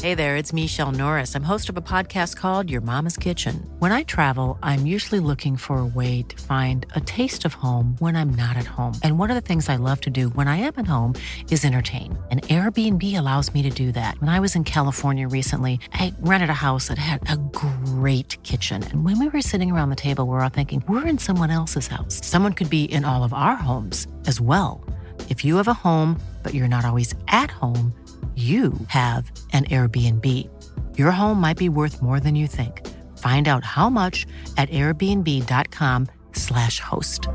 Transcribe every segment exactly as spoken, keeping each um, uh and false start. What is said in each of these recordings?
Hey there, it's Michelle Norris. I'm host of a podcast called Your Mama's Kitchen. When I travel, I'm usually looking for a way to find a taste of home when I'm not at home. And one of the things I love to do when I am at home is entertain. And Airbnb allows me to do that. When I was in California recently, I rented a house that had a great kitchen. And when we were sitting around the table, we were all thinking, we're in someone else's house. Someone could be in all of our homes as well. If you have a home, but you're not always at home, you have an Airbnb. Your home might be worth more than you think. Find out how much at airbnb.com slash host.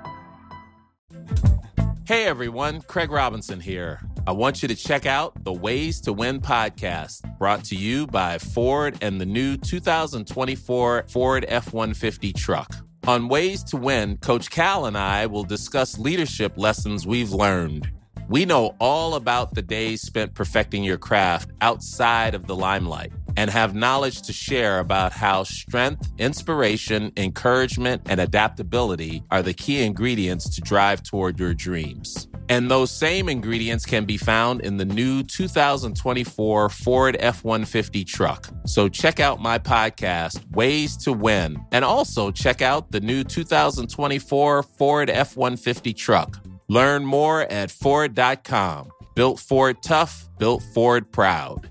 Hey everyone, Craig Robinson here. I want you to check out the Ways to Win podcast, brought to you by Ford and the new two thousand twenty-four Ford F one fifty truck. On Ways to Win, Coach Cal and I will discuss leadership lessons we've learned. We know all about the days spent perfecting your craft outside of the limelight and have knowledge to share about how strength, inspiration, encouragement, and adaptability are the key ingredients to drive toward your dreams. And those same ingredients can be found in the new two thousand twenty-four Ford F one fifty truck. So check out my podcast, Ways to Win, and also check out the new two thousand twenty-four Ford F one fifty truck. Learn more at Ford dot com. Built Ford tough, built Ford proud.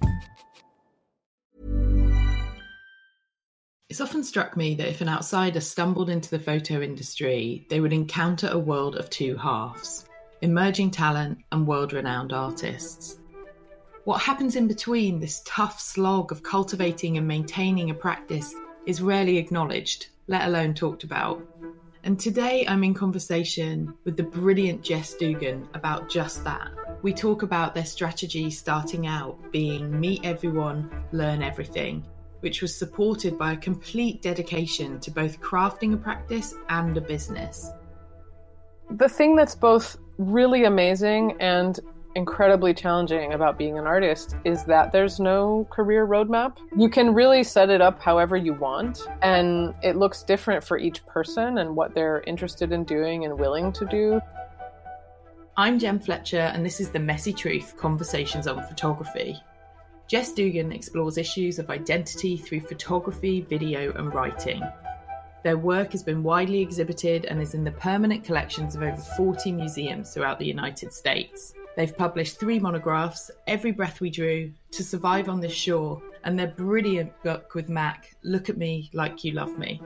It's often struck me that if an outsider stumbled into the photo industry, they would encounter a world of two halves: emerging talent and world-renowned artists. What happens in between this tough slog of cultivating and maintaining a practice is rarely acknowledged, let alone talked about. And today I'm in conversation with the brilliant Jess Dugan about just that. We talk about their strategy starting out being meet everyone, learn everything, which was supported by a complete dedication to both crafting a practice and a business. The thing that's both really amazing and incredibly challenging about being an artist is that there's no career roadmap. You can really set it up however you want, and it looks different for each person and what they're interested in doing and willing to do. I'm Jen Fletcher, and this is The Messy Truth, Conversations on Photography. Jess Dugan explores issues of identity through photography, video, and writing. Their work has been widely exhibited and is in the permanent collections of over forty museums throughout the United States. They've published three monographs, Every Breath We Drew, To Survive on This Shore, and their brilliant book with Mac, Look at Me Like You Love Me.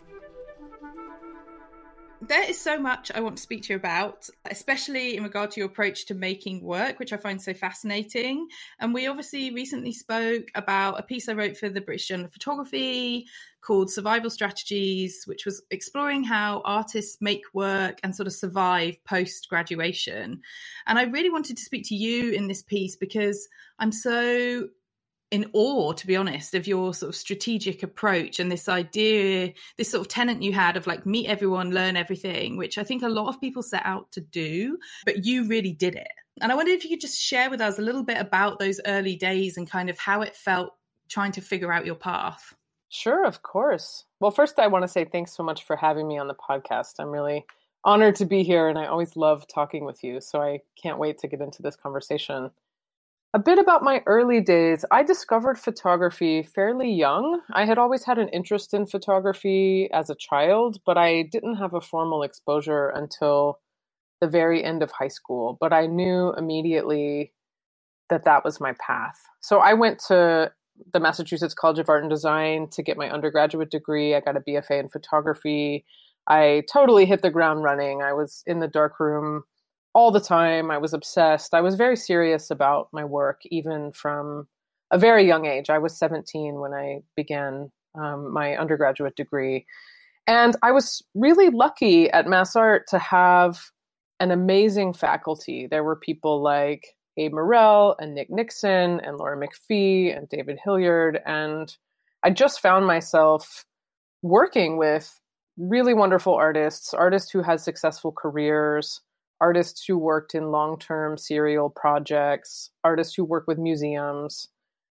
There is so much I want to speak to you about, especially in regard to your approach to making work, which I find so fascinating. And we obviously recently spoke about a piece I wrote for the British Journal of Photography called Survival Strategies, which was exploring how artists make work and sort of survive post-graduation. And I really wanted to speak to you in this piece because I'm so in awe, to be honest, of your sort of strategic approach and this idea, this sort of tenet you had of like meet everyone, learn everything, which I think a lot of people set out to do, but you really did it. And I wondered if you could just share with us a little bit about those early days and kind of how it felt trying to figure out your path. Sure, of course. Well, first, I want to say thanks so much for having me on the podcast. I'm really honored to be here, and I always love talking with you, so I can't wait to get into this conversation. A bit about my early days. I discovered photography fairly young. I had always had an interest in photography as a child, but I didn't have a formal exposure until the very end of high school. But I knew immediately that that was my path. So I went to the Massachusetts College of Art and Design to get my undergraduate degree. I got a B F A in photography. I totally hit the ground running. I was in the darkroom all the time. I was obsessed. I was very serious about my work, even from a very young age. I was seventeen when I began um, my undergraduate degree. And I was really lucky at MassArt to have an amazing faculty. There were people like Abe Morell and Nick Nixon and Laura McPhee and David Hilliard. And I just found myself working with really wonderful artists, artists who had successful careers, artists who worked in long-term serial projects, artists who work with museums.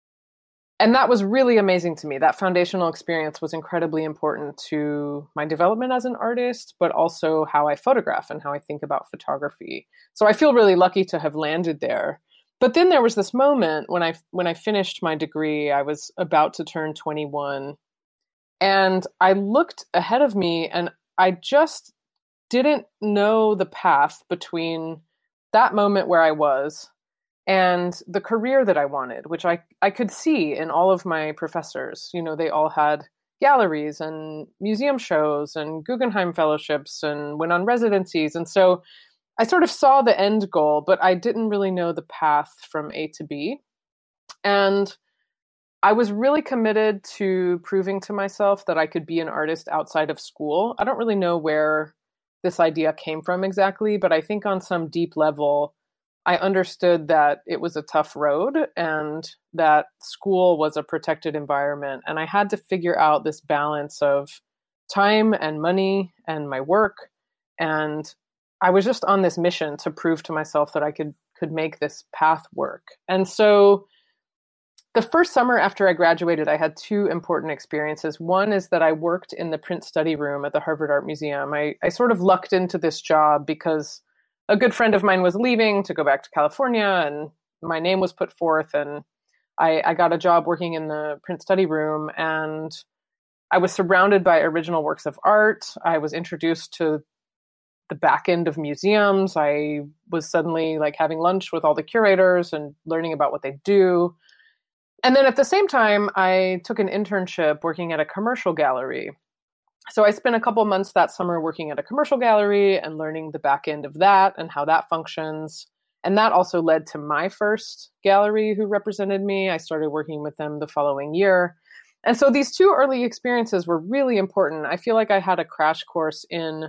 And that was really amazing to me. That foundational experience was incredibly important to my development as an artist, but also how I photograph and how I think about photography. So I feel really lucky to have landed there. But then there was this moment when I when I finished my degree, I was about to turn twenty-one, and I looked ahead of me and I just didn't know the path between that moment where I was and the career that I wanted, which I, I could see in all of my professors. You know, they all had galleries and museum shows and Guggenheim fellowships and went on residencies. And so I sort of saw the end goal, but I didn't really know the path from A to B. And I was really committed to proving to myself that I could be an artist outside of school. I don't really know where this idea came from exactly, but I think on some deep level, I understood that it was a tough road and that school was a protected environment. And I had to figure out this balance of time and money and my work. And I was just on this mission to prove to myself that I could could make this path work. And so the first summer after I graduated, I had two important experiences. One is that I worked in the print study room at the Harvard Art Museum. I, I sort of lucked into this job because a good friend of mine was leaving to go back to California, and my name was put forth, and I, I got a job working in the print study room, and I was surrounded by original works of art. I was introduced to the back end of museums. I was suddenly like having lunch with all the curators and learning about what they do. And then at the same time, I took an internship working at a commercial gallery. So I spent a couple months that summer working at a commercial gallery and learning the back end of that and how that functions. And that also led to my first gallery who represented me. I started working with them the following year. And so these two early experiences were really important. I feel like I had a crash course in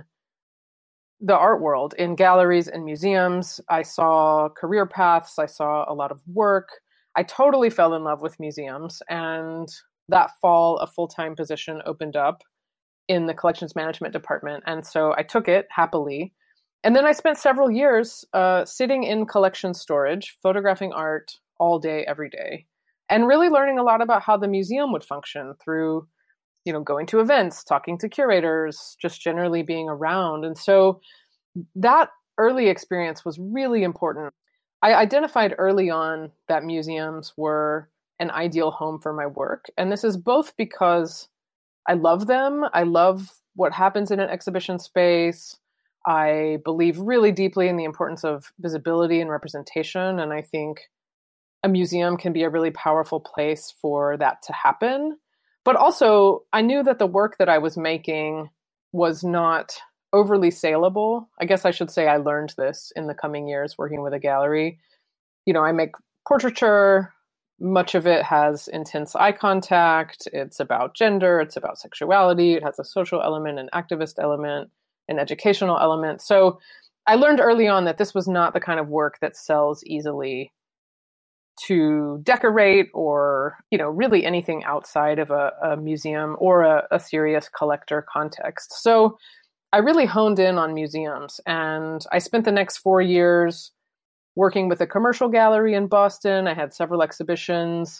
the art world, in galleries and museums. I saw career paths. I saw a lot of work. I totally fell in love with museums. And that fall, a full-time position opened up in the collections management department. And so I took it happily. And then I spent several years uh, sitting in collection storage, photographing art all day, every day, and really learning a lot about how the museum would function through, you know, going to events, talking to curators, just generally being around. And so that early experience was really important. I identified early on that museums were an ideal home for my work. And this is both because I love them. I love what happens in an exhibition space. I believe really deeply in the importance of visibility and representation. And I think a museum can be a really powerful place for that to happen. But also, I knew that the work that I was making was not overly saleable. I guess I should say I learned this in the coming years working with a gallery. You know, I make portraiture. Much of it has intense eye contact. It's about gender. It's about sexuality. It has a social element, an activist element, an educational element. So I learned early on that this was not the kind of work that sells easily to decorate or, you know, really anything outside of a, a museum or a, a serious collector context. So I really honed in on museums, and I spent the next four years working with a commercial gallery in Boston. I had several exhibitions.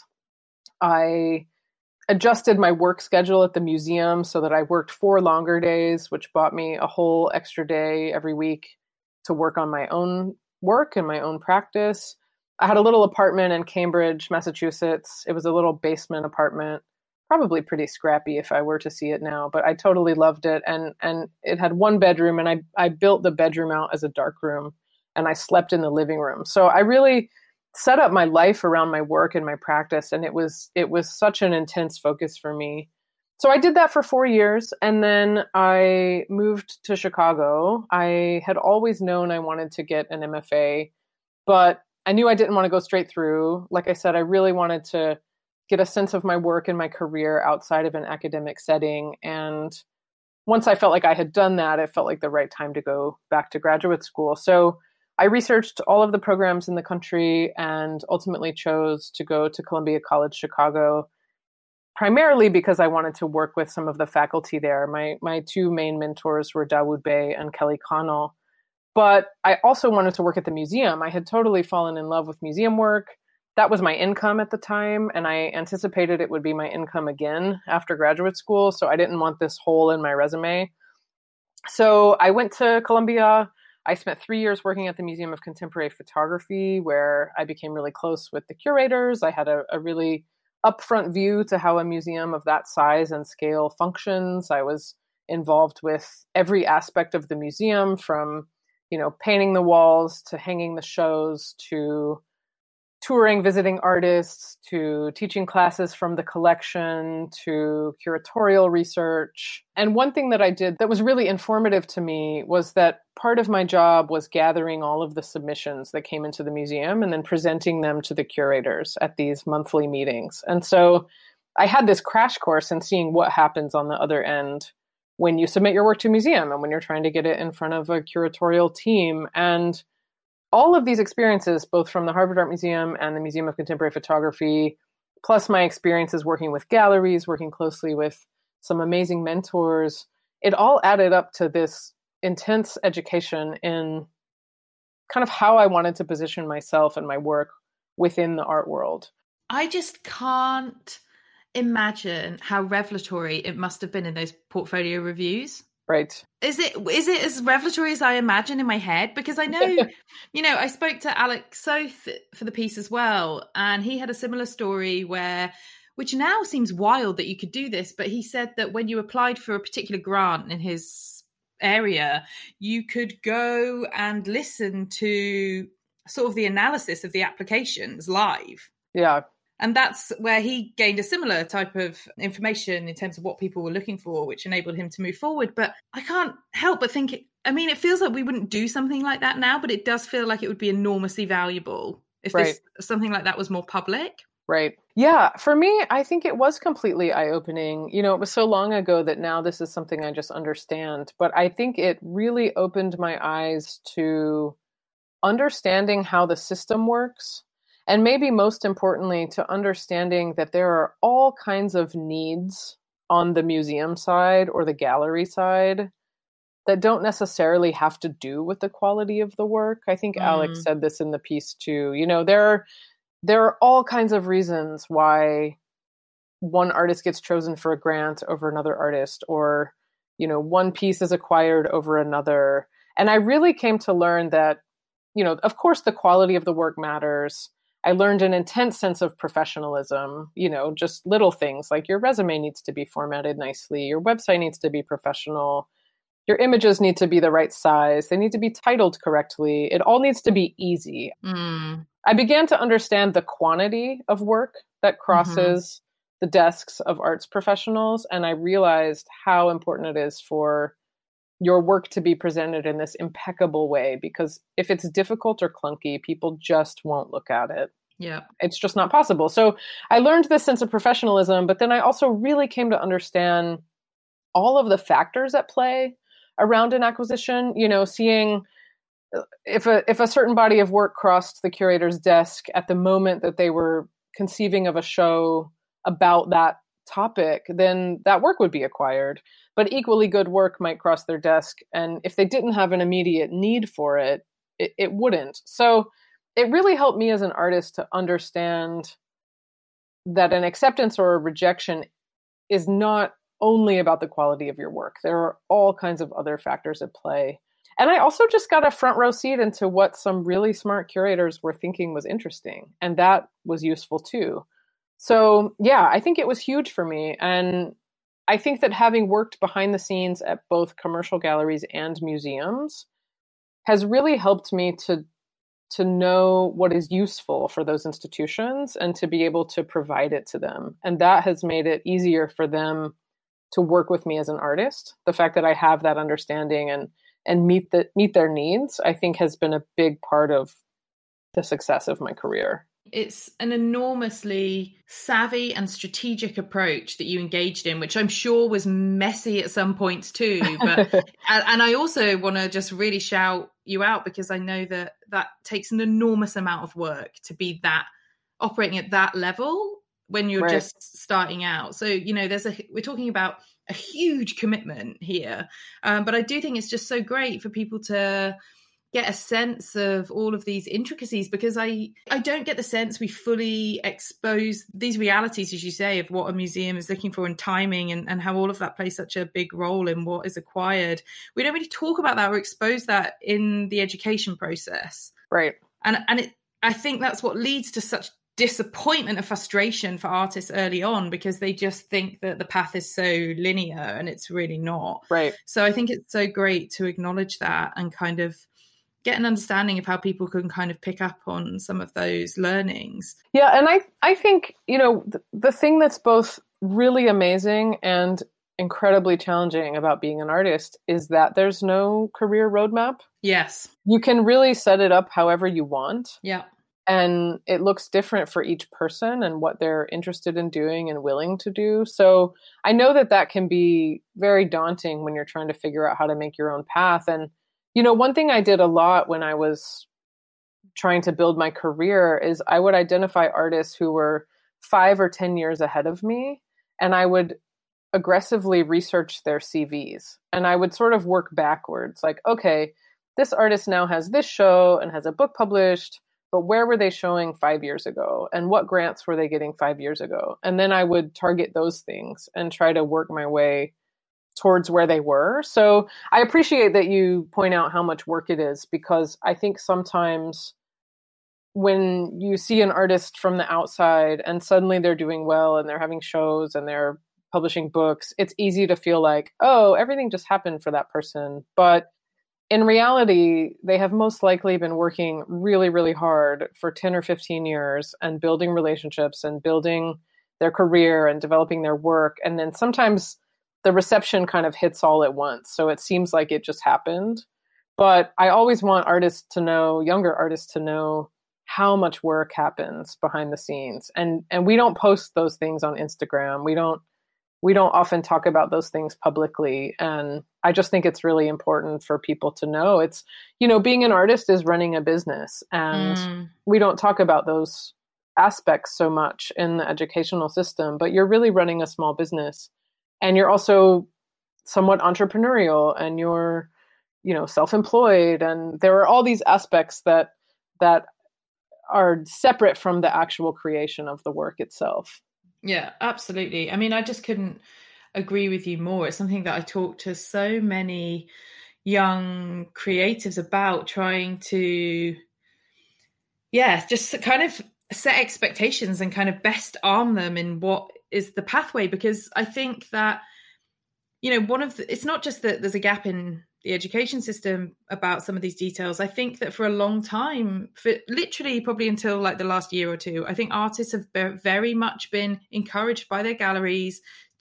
I adjusted my work schedule at the museum so that I worked four longer days, which bought me a whole extra day every week to work on my own work and my own practice. I had a little apartment in Cambridge, Massachusetts. It was a little basement apartment, probably pretty scrappy if I were to see it now, but I totally loved it. And and it had one bedroom, and I, I built the bedroom out as a dark room, and I slept in the living room. So I really set up my life around my work and my practice, and it was it was such an intense focus for me. So I did that for four years, and then I moved to Chicago. I had always known I wanted to get an M F A, but I knew I didn't want to go straight through. Like I said, I really wanted to get a sense of my work and my career outside of an academic setting. And once I felt like I had done that, it felt like the right time to go back to graduate school. So I researched all of the programs in the country and ultimately chose to go to Columbia College Chicago, primarily because I wanted to work with some of the faculty there. My my two main mentors were Dawood Bey and Kelly Connell. But I also wanted to work at the museum. I had totally fallen in love with museum work. That was my income at the time, and I anticipated it would be my income again after graduate school, so I didn't want this hole in my resume. So I went to Columbia. I spent three years working at the Museum of Contemporary Photography, where I became really close with the curators. I had a, a really upfront view to how a museum of that size and scale functions. I was involved with every aspect of the museum, from, you know, painting the walls to hanging the shows to touring, visiting artists, to teaching classes from the collection, to curatorial research. And one thing that I did that was really informative to me was that part of my job was gathering all of the submissions that came into the museum and then presenting them to the curators at these monthly meetings. And so I had this crash course in seeing what happens on the other end when you submit your work to a museum and when you're trying to get it in front of a curatorial team. And all of these experiences, both from the Harvard Art Museum and the Museum of Contemporary Photography, plus my experiences working with galleries, working closely with some amazing mentors, it all added up to this intense education in kind of how I wanted to position myself and my work within the art world. I just can't imagine how revelatory it must have been in those portfolio reviews. Right. Is it is it as revelatory as I imagine in my head? Because I know, you know, I spoke to Alex Soth for the piece as well, and he had a similar story where, which now seems wild that you could do this, but he said that when you applied for a particular grant in his area, you could go and listen to sort of the analysis of the applications live. Yeah. And that's where he gained a similar type of information in terms of what people were looking for, which enabled him to move forward. But I can't help but think, it, I mean, it feels like we wouldn't do something like that now, but it does feel like it would be enormously valuable if right. this, something like that was more public. Right. Yeah. For me, I think it was completely eye-opening. You know, it was so long ago that now this is something I just understand. But I think it really opened my eyes to understanding how the system works. And maybe most importantly, to understanding that there are all kinds of needs on the museum side or the gallery side that don't necessarily have to do with the quality of the work. I think mm. Alex said this in the piece too. You know, there are, there are all kinds of reasons why one artist gets chosen for a grant over another artist, or, you know, one piece is acquired over another. And I really came to learn that, you know, of course, the quality of the work matters. I learned an intense sense of professionalism, you know, just little things like your resume needs to be formatted nicely. Your website needs to be professional. Your images need to be the right size. They need to be titled correctly. It all needs to be easy. Mm. I began to understand the quantity of work that crosses mm-hmm. the desks of arts professionals. And I realized how important it is for your work to be presented in this impeccable way, because if it's difficult or clunky, people just won't look at it. Yeah. It's just not possible. So I learned this sense of professionalism, but then I also really came to understand all of the factors at play around an acquisition. You know, seeing if a if a certain body of work crossed the curator's desk at the moment that they were conceiving of a show about that topic, then that work would be acquired. But equally good work might cross their desk, and if they didn't have an immediate need for it, it, it wouldn't. So it really helped me as an artist to understand that an acceptance or a rejection is not only about the quality of your work. There are all kinds of other factors at play. And I also just got a front row seat into what some really smart curators were thinking was interesting. And that was useful too. So yeah, I think it was huge for me. And I think that having worked behind the scenes at both commercial galleries and museums has really helped me to to know what is useful for those institutions and to be able to provide it to them. And that has made it easier for them to work with me as an artist. The fact that I have that understanding and and meet the meet their needs, I think has been a big part of the success of my career. It's an enormously savvy and strategic approach that you engaged in, which I'm sure was messy at some points too. But and I also want to just really shout you out, because I know that that takes an enormous amount of work to be that operating at that level when you're right. just starting out. So, you know, there's a we're talking about a huge commitment here. Um, but I do think it's just so great for people to get a sense of all of these intricacies, because I, I don't get the sense we fully expose these realities, as you say, of what a museum is looking for and timing and, and how all of that plays such a big role in what is acquired. We don't really talk about that or expose that in the education process. Right. And, and it, I think that's what leads to such disappointment and frustration for artists early on, because they just think that the path is so linear and it's really not. Right. So I think it's so great to acknowledge that and kind of get an understanding of how people can kind of pick up on some of those learnings. Yeah. And I, I think, you know, the, the thing that's both really amazing and incredibly challenging about being an artist is that there's no career roadmap. Yes. You can really set it up however you want. Yeah. And it looks different for each person and what they're interested in doing and willing to do. So I know that that can be very daunting when you're trying to figure out how to make your own path. And, you know, one thing I did a lot when I was trying to build my career is I would identify artists who were five or ten years ahead of me, and I would aggressively research their C Vs. And I would sort of work backwards, like, okay, this artist now has this show and has a book published, but where were they showing five years ago? And what grants were they getting five years ago? And then I would target those things and try to work my way towards where they were. So I appreciate that you point out how much work it is, because I think sometimes when you see an artist from the outside and suddenly they're doing well and they're having shows and they're publishing books, it's easy to feel like, oh, everything just happened for that person. But in reality, they have most likely been working really, really hard for ten or fifteen years and building relationships and building their career and developing their work. And then sometimes the reception kind of hits all at once. So it seems like it just happened. But I always want artists to know, younger artists to know, how much work happens behind the scenes. And and we don't post those things on Instagram. We don't We don't often talk about those things publicly. And I just think it's really important for people to know. It's, you know, being an artist is running a business, and mm. we don't talk about those aspects so much in the educational system, but you're really running a small business, and you're also somewhat entrepreneurial, and you're, you know, self-employed. And there are all these aspects that, that are separate from the actual creation of the work itself. Yeah, absolutely. I mean, I just couldn't agree with you more. It's something that I talk to so many young creatives about, trying to, yeah, just kind of set expectations and kind of best arm them in what is the pathway. Because I think that, you know, one of the, it's not just that there's a gap in the education system about some of these details. I think that for a long time, for literally probably until like the last year or two, I think artists have very much been encouraged by their galleries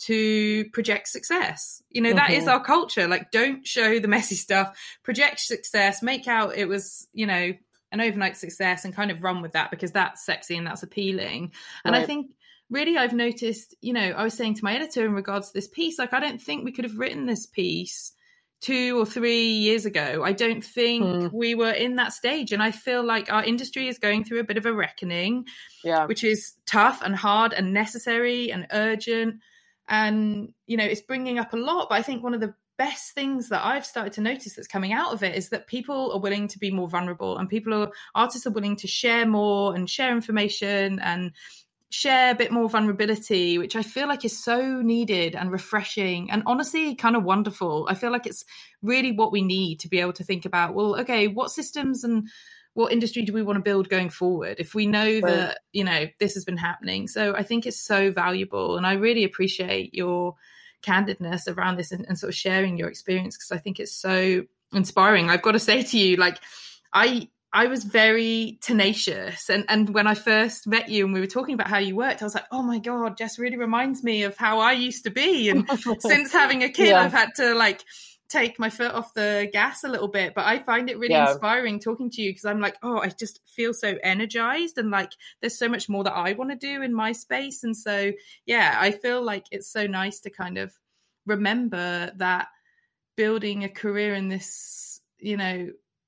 to project success. You know, mm-hmm. that is our culture. Like, don't show the messy stuff, project success, make out it was, you know, an overnight success, and kind of run with that because that's sexy and that's appealing. And right. I think really I've noticed, you know, I was saying to my editor in regards to this piece, like, I don't think we could have written this piece two or three years ago. I don't think mm. we were in that stage. And I feel like our industry is going through a bit of a reckoning, yeah. which is tough and hard and necessary and urgent. And, you know, it's bringing up a lot. But I think one of the best things that I've started to notice that's coming out of it is that people are willing to be more vulnerable, and people are, artists are willing to share more and share information and share a bit more vulnerability, which I feel like is so needed and refreshing and honestly kind of wonderful. I feel like it's really what we need to be able to think about, well, okay, what systems and what industry do we want to build going forward if we know right. that, you know, this has been happening? So I think it's so valuable, and I really appreciate your candidness around this and, and sort of sharing your experience, because I think it's so inspiring. I've got to say to you, like, I I was very tenacious. And, and when I first met you and we were talking about how you worked, I was like, oh my God, Jess really reminds me of how I used to be. And since having a kid, yeah. I've had to like take my foot off the gas a little bit. But I find it really yeah. inspiring talking to you, because I'm like, oh, I just feel so energized, and like there's so much more that I want to do in my space. And so, yeah, I feel like it's so nice to kind of remember that building a career in this, you know,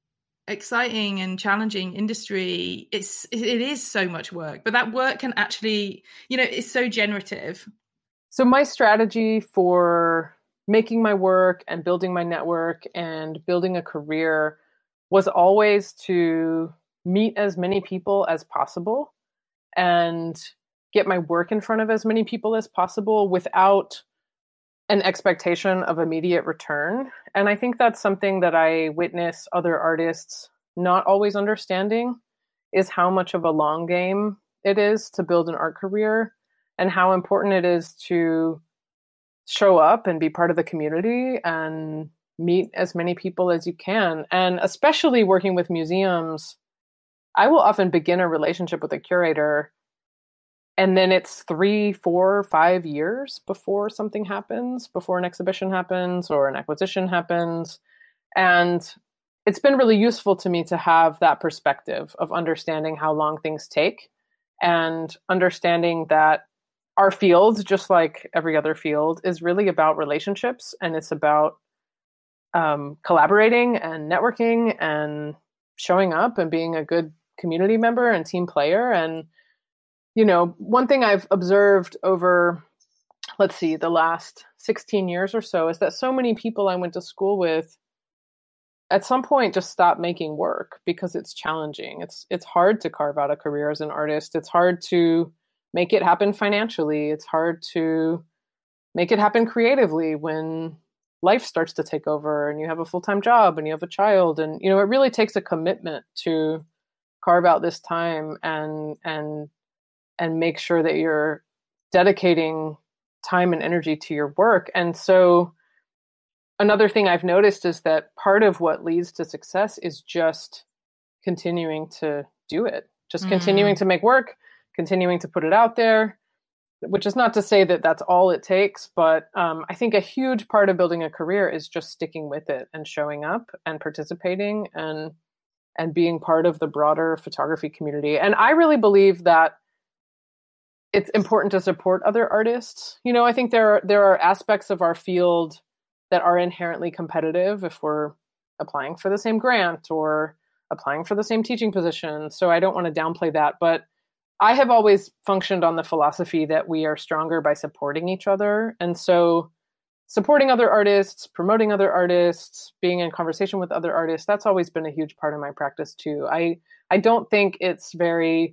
exciting and challenging industry, it's it is so much work, but that work can actually, you know, it's so generative. So my strategy for making my work and building my network and building a career was always to meet as many people as possible and get my work in front of as many people as possible without an expectation of immediate return. And I think that's something that I witness other artists not always understanding, is how much of a long game it is to build an art career and how important it is to show up and be part of the community and meet as many people as you can. And especially working with museums, I will often begin a relationship with a curator, and then it's three, four, five years before something happens, before an exhibition happens or an acquisition happens. And it's been really useful to me to have that perspective of understanding how long things take and understanding that our field, just like every other field, is really about relationships, and it's about um, collaborating and networking and showing up and being a good community member and team player. And you know, one thing I've observed over, let's see, the last sixteen years or so is that so many people I went to school with at some point just stop making work because it's challenging. It's it's hard to carve out a career as an artist. It's hard to make it happen financially. It's hard to make it happen creatively when life starts to take over and you have a full-time job and you have a child. And, you know, it really takes a commitment to carve out this time and and and make sure that you're dedicating time and energy to your work. And so another thing I've noticed is that part of what leads to success is just continuing to do it, just mm. continuing to make work, continuing to put it out there, which is not to say that that's all it takes, but um, I think a huge part of building a career is just sticking with it and showing up and participating and and being part of the broader photography community. And I really believe that it's important to support other artists. You know, I think there are, there are aspects of our field that are inherently competitive if we're applying for the same grant or applying for the same teaching position. So I don't want to downplay that, but I have always functioned on the philosophy that we are stronger by supporting each other. And so supporting other artists, promoting other artists, being in conversation with other artists, that's always been a huge part of my practice too. I, I don't think it's very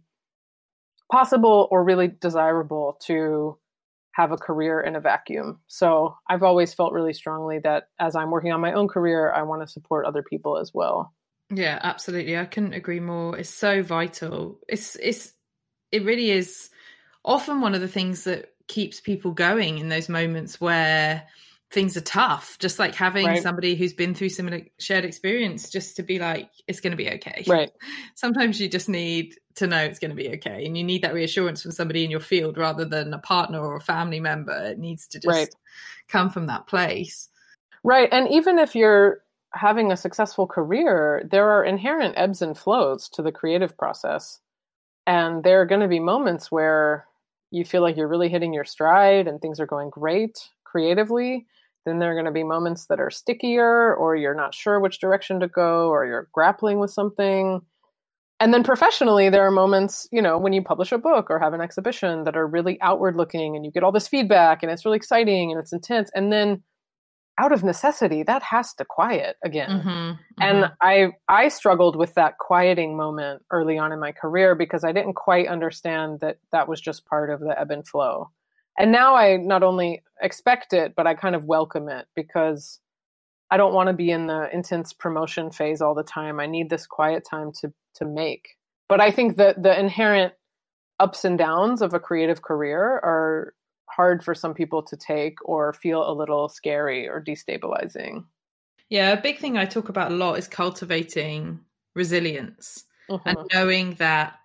possible or really desirable to have a career in a vacuum. So I've always felt really strongly that as I'm working on my own career, I want to support other people as well. Yeah, absolutely. I couldn't agree more. It's so vital. It's, it's, it really is often one of the things that keeps people going in those moments where things are tough, just like having right. somebody who's been through similar shared experience, just to be like, it's going to be okay. Right. Sometimes you just need to know it's going to be okay. And you need that reassurance from somebody in your field rather than a partner or a family member. It needs to just right. come from that place. Right. And even if you're having a successful career, there are inherent ebbs and flows to the creative process. And there are going to be moments where you feel like you're really hitting your stride and things are going great creatively. Then there are going to be moments that are stickier, or you're not sure which direction to go, or you're grappling with something. And then professionally, there are moments, you know, when you publish a book or have an exhibition that are really outward looking and you get all this feedback and it's really exciting and it's intense. And then out of necessity, that has to quiet again. Mm-hmm, mm-hmm. And I I struggled with that quieting moment early on in my career because I didn't quite understand that that was just part of the ebb and flow. And now I not only expect it, but I kind of welcome it because I don't want to be in the intense promotion phase all the time. I need this quiet time to to make. But I think that the inherent ups and downs of a creative career are hard for some people to take or feel a little scary or destabilizing. Yeah, a big thing I talk about a lot is cultivating resilience mm-hmm. and knowing that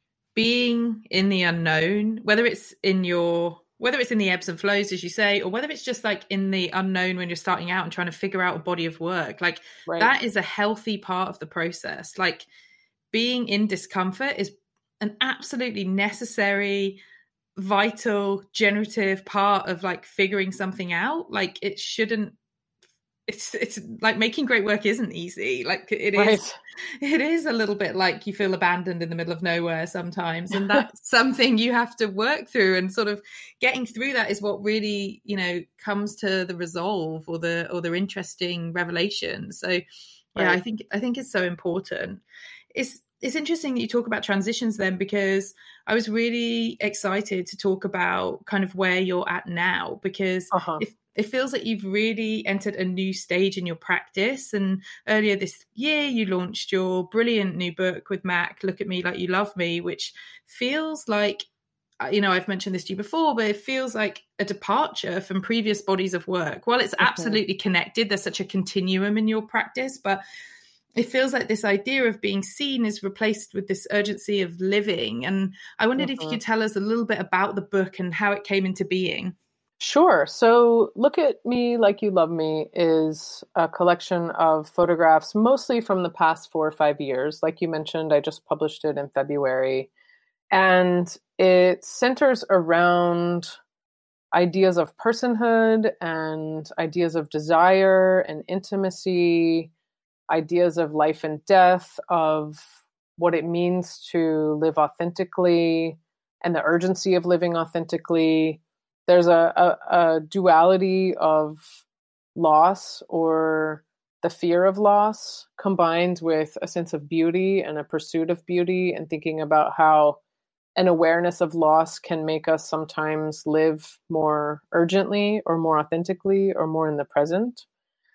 being in the unknown, whether it's in your whether it's in the ebbs and flows, as you say, or whether it's just like in the unknown when you're starting out and trying to figure out a body of work, like right. that is a healthy part of the process. Like being in discomfort is an absolutely necessary, vital, generative part of like figuring something out. Like it shouldn't, it's it's like making great work isn't easy. Like it right. is it is a little bit like you feel abandoned in the middle of nowhere sometimes, and that's something you have to work through, and sort of getting through that is what really, you know, comes to the resolve or the or the interesting revelation. So Yeah, Right. I think I think it's so important. It's it's interesting that you talk about transitions then, because I was really excited to talk about kind of where you're at now, because Uh-huh. it, it feels like you've really entered a new stage in your practice. And earlier this year, you launched your brilliant new book with Mac, Look at Me Like You Love Me, which feels like, you know, I've mentioned this to you before, but it feels like a departure from previous bodies of work. Well, it's absolutely connected. There's such a continuum in your practice, but it feels like this idea of being seen is replaced with this urgency of living. And I wondered Mm-hmm. if you could tell us a little bit about the book and how it came into being. Sure. So Look at Me Like You Love Me is a collection of photographs, mostly from the past four or five years. Like you mentioned, I just published it in February. And it centers around ideas of personhood and ideas of desire and intimacy, ideas of life and death, of what it means to live authentically and the urgency of living authentically. There's a, a, a duality of loss or the fear of loss combined with a sense of beauty and a pursuit of beauty, and thinking about how an awareness of loss can make us sometimes live more urgently or more authentically or more in the present.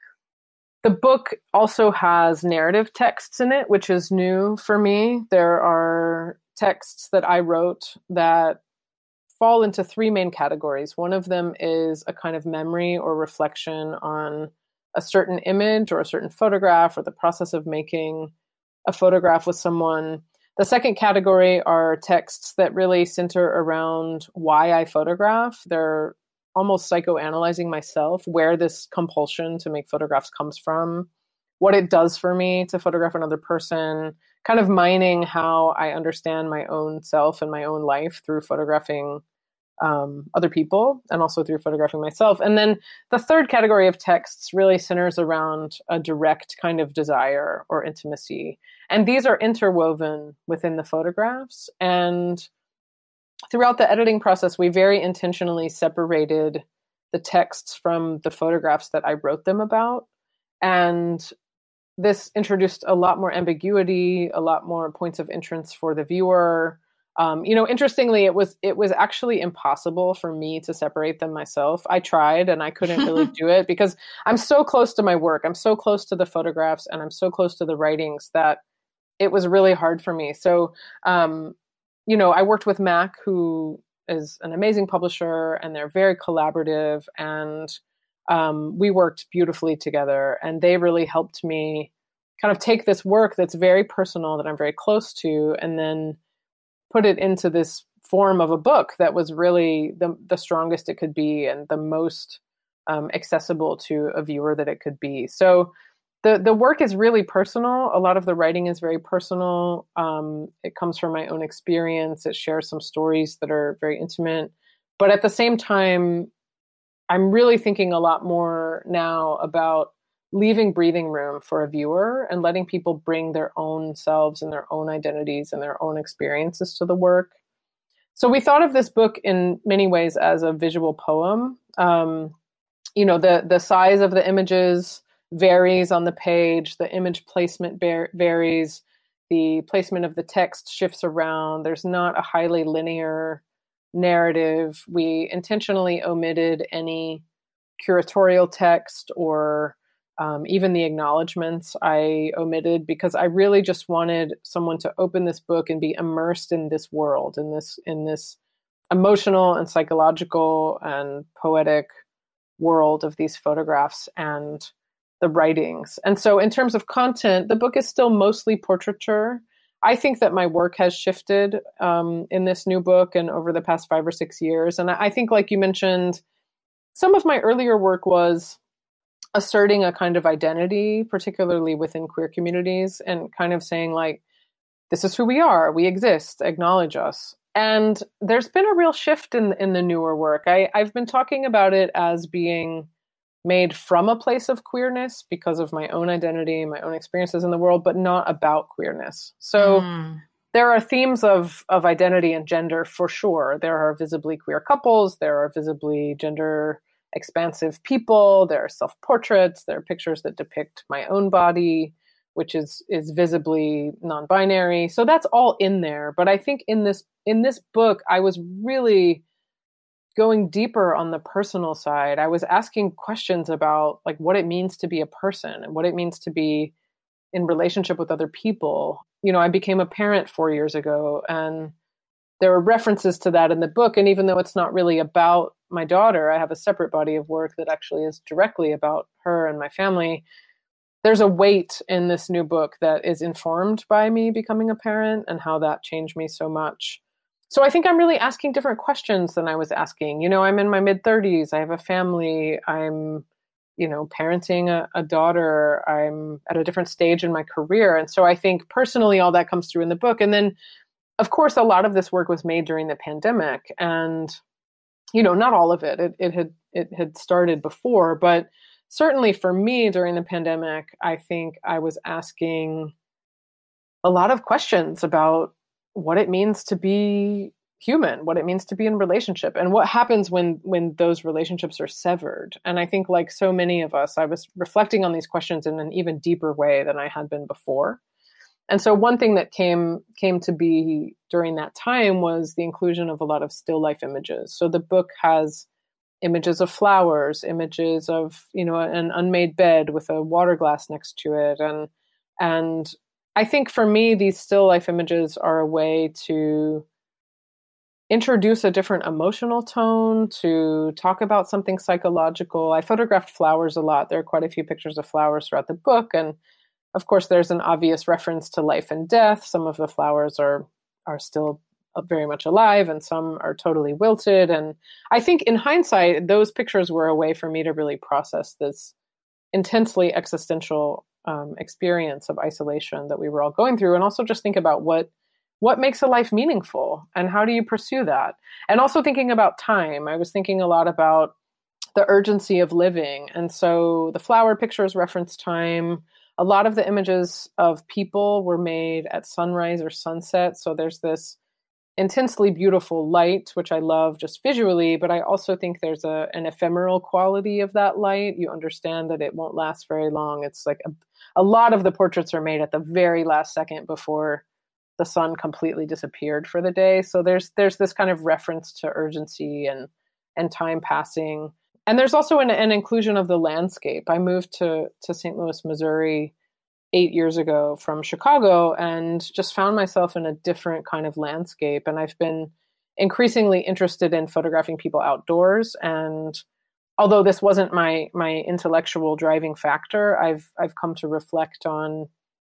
The book also has narrative texts in it, which is new for me. There are texts that I wrote that fall into three main categories. One of them is a kind of memory or reflection on a certain image or a certain photograph, or the process of making a photograph with someone. The second category are texts that really center around why I photograph. They're almost psychoanalyzing myself, where this compulsion to make photographs comes from, what it does for me to photograph another person, kind of mining how I understand my own self and my own life through photographing um, other people, and also through photographing myself. And then the third category of texts really centers around a direct kind of desire or intimacy. And these are interwoven within the photographs. And throughout the editing process, we very intentionally separated the texts from the photographs that I wrote them about. And this introduced a lot more ambiguity, a lot more points of entrance for the viewer. Um, you know, interestingly, it was it was actually impossible for me to separate them myself. I tried and I couldn't really do it because I'm so close to my work. I'm so close to the photographs and I'm so close to the writings that it was really hard for me. So, um, you know, I worked with Mac, who is an amazing publisher, and they're very collaborative, and um, we worked beautifully together. And they really helped me kind of take this work that's very personal, that I'm very close to, and then put it into this form of a book that was really the, the strongest it could be and the most um, accessible to a viewer that it could be. So the, the work is really personal. A lot of the writing is very personal. Um, it comes from my own experience. It shares some stories that are very intimate. But at the same time, I'm really thinking a lot more now about leaving breathing room for a viewer and letting people bring their own selves and their own identities and their own experiences to the work. So we thought of this book in many ways as a visual poem. Um, you know, the, the size of the images varies on the page. The image placement bar- varies. The placement of the text shifts around. There's not a highly linear narrative. We intentionally omitted any curatorial text or Um, even the acknowledgments I omitted, because I really just wanted someone to open this book and be immersed in this world, in this in this emotional and psychological and poetic world of these photographs and the writings. And so in terms of content, the book is still mostly portraiture. I think that my work has shifted um, in this new book and over the past five or six years. And I think, like you mentioned, some of my earlier work was asserting a kind of identity, particularly within queer communities, and kind of saying, like, this is who we are, we exist, acknowledge us. And there's been a real shift in in the newer work. I, I've been talking about it as being made from a place of queerness because of my own identity, my own experiences in the world, but not about queerness. So mm. there are themes of, of identity and gender for sure. There are visibly queer couples, there are visibly gender expansive people, there are self-portraits, there are pictures that depict my own body. which is is visibly non-binary. So that's all in there. But I think in this in this book, I was really going deeper on the personal side. I was asking questions about like what it means to be a person and what it means to be in relationship with other people. You know, I became a parent four years ago, and there were references to that in the book. And even though it's not really about my daughter, I have a separate body of work that actually is directly about her and my family. There's a weight in this new book that is informed by me becoming a parent and how that changed me so much. So I think I'm really asking different questions than I was asking. You know, I'm in my mid thirties. I have a family. I'm, you know, parenting a, a daughter. I'm at a different stage in my career. And so I think personally, all that comes through in the book. And then, of course, a lot of this work was made during the pandemic. And, you know, not all of it. It, it had it had started before, but certainly for me during the pandemic, I think I was asking a lot of questions about what it means to be human, what it means to be in relationship, and what happens when when those relationships are severed. And I think like so many of us, I was reflecting on these questions in an even deeper way than I had been before. And so one thing that came came to be during that time was the inclusion of a lot of still life images. So the book has images of flowers, images of, you know, an unmade bed with a water glass next to it. And, and I think for me, these still life images are a way to introduce a different emotional tone, to talk about something psychological. I photographed flowers a lot. There are quite a few pictures of flowers throughout the book. And of course, there's an obvious reference to life and death. Some of the flowers are, are still very much alive, and some are totally wilted. And I think in hindsight, those pictures were a way for me to really process this intensely existential um, experience of isolation that we were all going through, and also just think about what what makes a life meaningful and how do you pursue that. And also thinking about time. I was thinking a lot about the urgency of living. And so the flower pictures reference time. A lot of the images of people were made at sunrise or sunset. So there's this intensely beautiful light, which I love just visually, but I also think there's a, an ephemeral quality of that light. You understand that it won't last very long. It's like a, a lot of the portraits are made at the very last second before the sun completely disappeared for the day. So there's there's this kind of reference to urgency and and time passing. And there's also an, an inclusion of the landscape. I moved to to Saint Louis, Missouri eight years ago from Chicago, and just found myself in a different kind of landscape. And I've been increasingly interested in photographing people outdoors. And although this wasn't my my intellectual driving factor, I've I've come to reflect on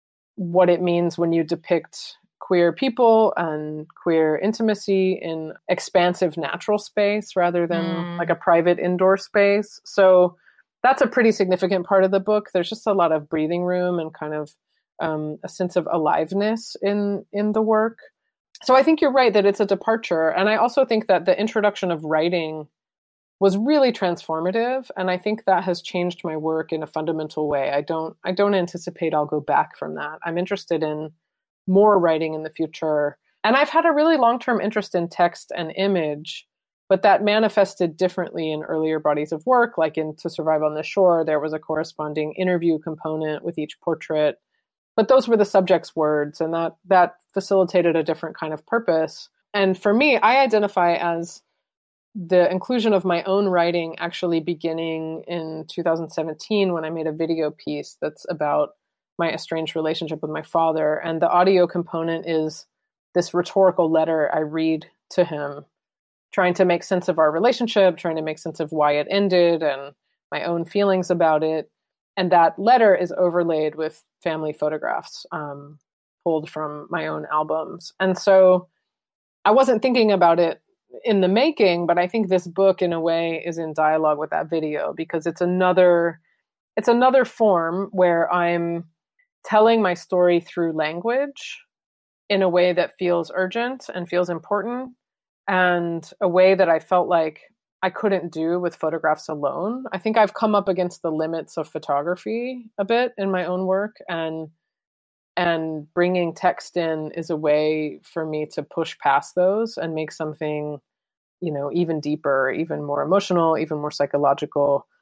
what it means when you depict queer people and queer intimacy in expansive natural space rather than mm. like a private indoor space. So that's a pretty significant part of the book. There's just a lot of breathing room and kind of um, a sense of aliveness in in the work. So I think you're right that it's a departure. And I also think that the introduction of writing was really transformative. And I think that has changed my work in a fundamental way. I don't I don't anticipate I'll go back from that. I'm interested in more writing in the future. And I've had a really long-term interest in text and image, but that manifested differently in earlier bodies of work. Like in To Survive on the Shore, there was a corresponding interview component with each portrait. But those were the subject's words, and that that facilitated a different kind of purpose. And for me, I identify as the inclusion of my own writing actually beginning in two thousand seventeen when I made a video piece that's about my estranged relationship with my father. And the audio component is this rhetorical letter I read to him, trying to make sense of our relationship, trying to make sense of why it ended and my own feelings about it. And that letter is overlaid with family photographs um, pulled from my own albums. And so I wasn't thinking about it in the making, but I think this book in a way is in dialogue with that video, because it's another, it's another form where I'm telling my story through language in a way that feels urgent and feels important, and a way that I felt like I couldn't do with photographs alone. I think I've come up against the limits of photography a bit in my own work, and and bringing text in is a way for me to push past those and make something, you know, even deeper, even more emotional, even more psychological.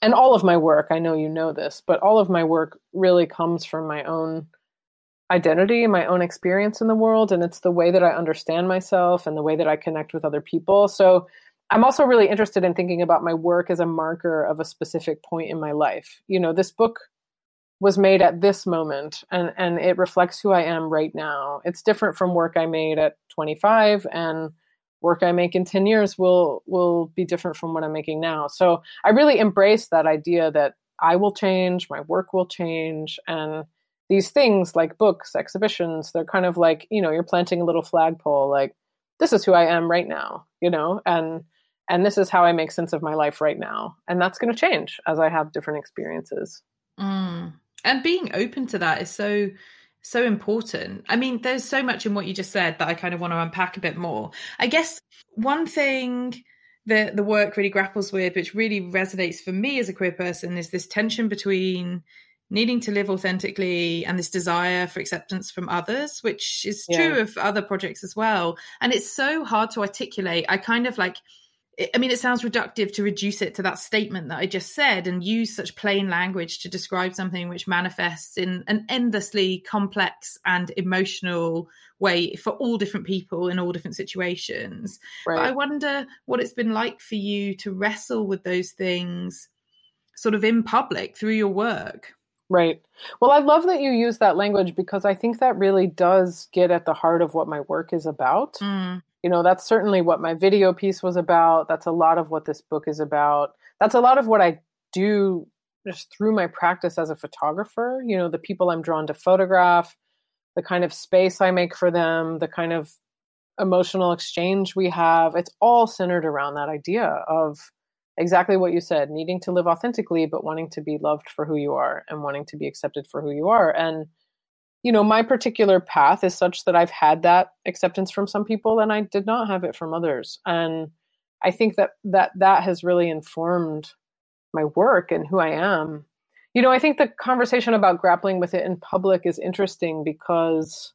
and all of my work, I know you know this, but all of my work really comes from my own identity, my own experience in the world. And it's the way that I understand myself and the way that I connect with other people. So I'm also really interested in thinking about my work as a marker of a specific point in my life. You know, this book was made at this moment, and, and it reflects who I am right now. It's different from work I made at twenty-five, and work I make in ten years will, will be different from what I'm making now. So I really embrace that idea that I will change, my work will change, and these things like books, exhibitions, they're kind of like, you know, you're planting a little flagpole, like, this is who I am right now, you know, and and this is how I make sense of my life right now. And that's going to change as I have different experiences. Mm. And being open to that is so, so important. I mean, there's so much in what you just said that I kind of want to unpack a bit more. I guess one thing that the work really grapples with, which really resonates for me as a queer person, is this tension between needing to live authentically and this desire for acceptance from others, which is Yeah. true of other projects as well. And it's so hard to articulate. I kind of like, I mean, it sounds reductive to reduce it to that statement that I just said and use such plain language to describe something which manifests in an endlessly complex and emotional way for all different people in all different situations. Right. But I wonder what it's been like for you to wrestle with those things sort of in public through your work. Right. Well, I love that you use that language, because I think that really does get at the heart of what my work is about. Mm. You know, that's certainly what my video piece was about. That's a lot of what this book is about. That's a lot of what I do just through my practice as a photographer. You know, the people I'm drawn to photograph, the kind of space I make for them, the kind of emotional exchange we have. It's all centered around that idea of exactly what you said, needing to live authentically, but wanting to be loved for who you are and wanting to be accepted for who you are. And you know, my particular path is such that I've had that acceptance from some people and I did not have it from others. And I think that that, that has really informed my work and who I am. You know, I think the conversation about grappling with it in public is interesting because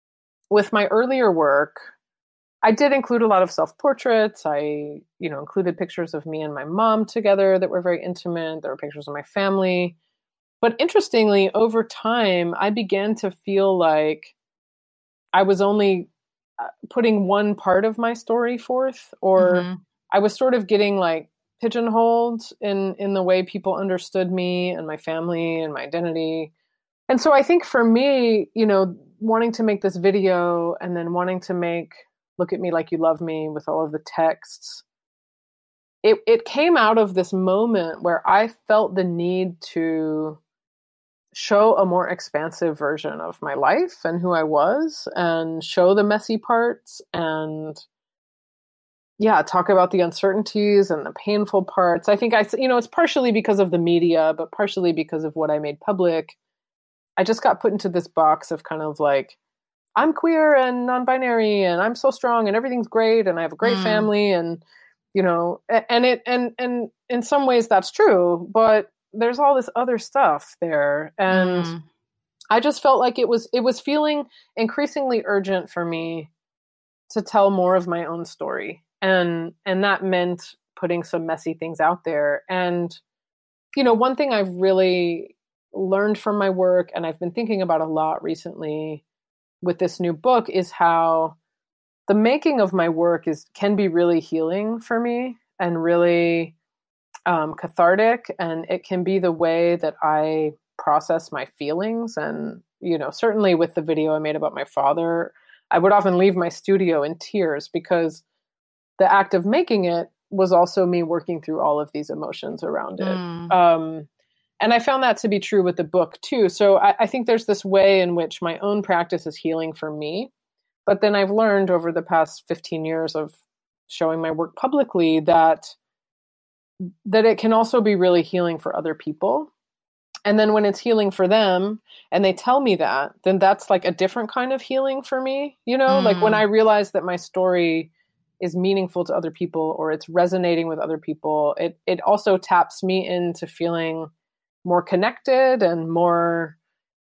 with my earlier work, I did include a lot of self-portraits. I, you know, included pictures of me and my mom together that were very intimate. There were pictures of my family. But interestingly, over time, I began to feel like I was only putting one part of my story forth, or mm-hmm. I was sort of getting like pigeonholed in, in the way people understood me and my family and my identity. And so I think for me, you know, wanting to make this video and then wanting to make Look at Me Like You Love Me with all of the texts, it, it came out of this moment where I felt the need to show a more expansive version of my life and who I was, and show the messy parts, and yeah, talk about the uncertainties and the painful parts. I think I, you know, it's partially because of the media, but partially because of what I made public. I just got put into this box of kind of like, I'm queer and non-binary and I'm so strong and everything's great and I have a great mm. family, and, you know, and it, and, and in some ways that's true, but there's all this other stuff there. And mm. I just felt like it was, it was feeling increasingly urgent for me to tell more of my own story. And, and that meant putting some messy things out there. And, you know, one thing I've really learned from my work, and I've been thinking about a lot recently with this new book, is how the making of my work is, can be really healing for me and really Um, cathartic, and it can be the way that I process my feelings. And, you know, certainly with the video I made about my father, I would often leave my studio in tears because the act of making it was also me working through all of these emotions around it. Mm. Um, and I found that to be true with the book too. So I, I think there's this way in which my own practice is healing for me. But then I've learned over the past fifteen years of showing my work publicly that that it can also be really healing for other people. And then when it's healing for them and they tell me that, then that's like a different kind of healing for me. You know, mm. like when I realize that my story is meaningful to other people or it's resonating with other people, it, it also taps me into feeling more connected and more,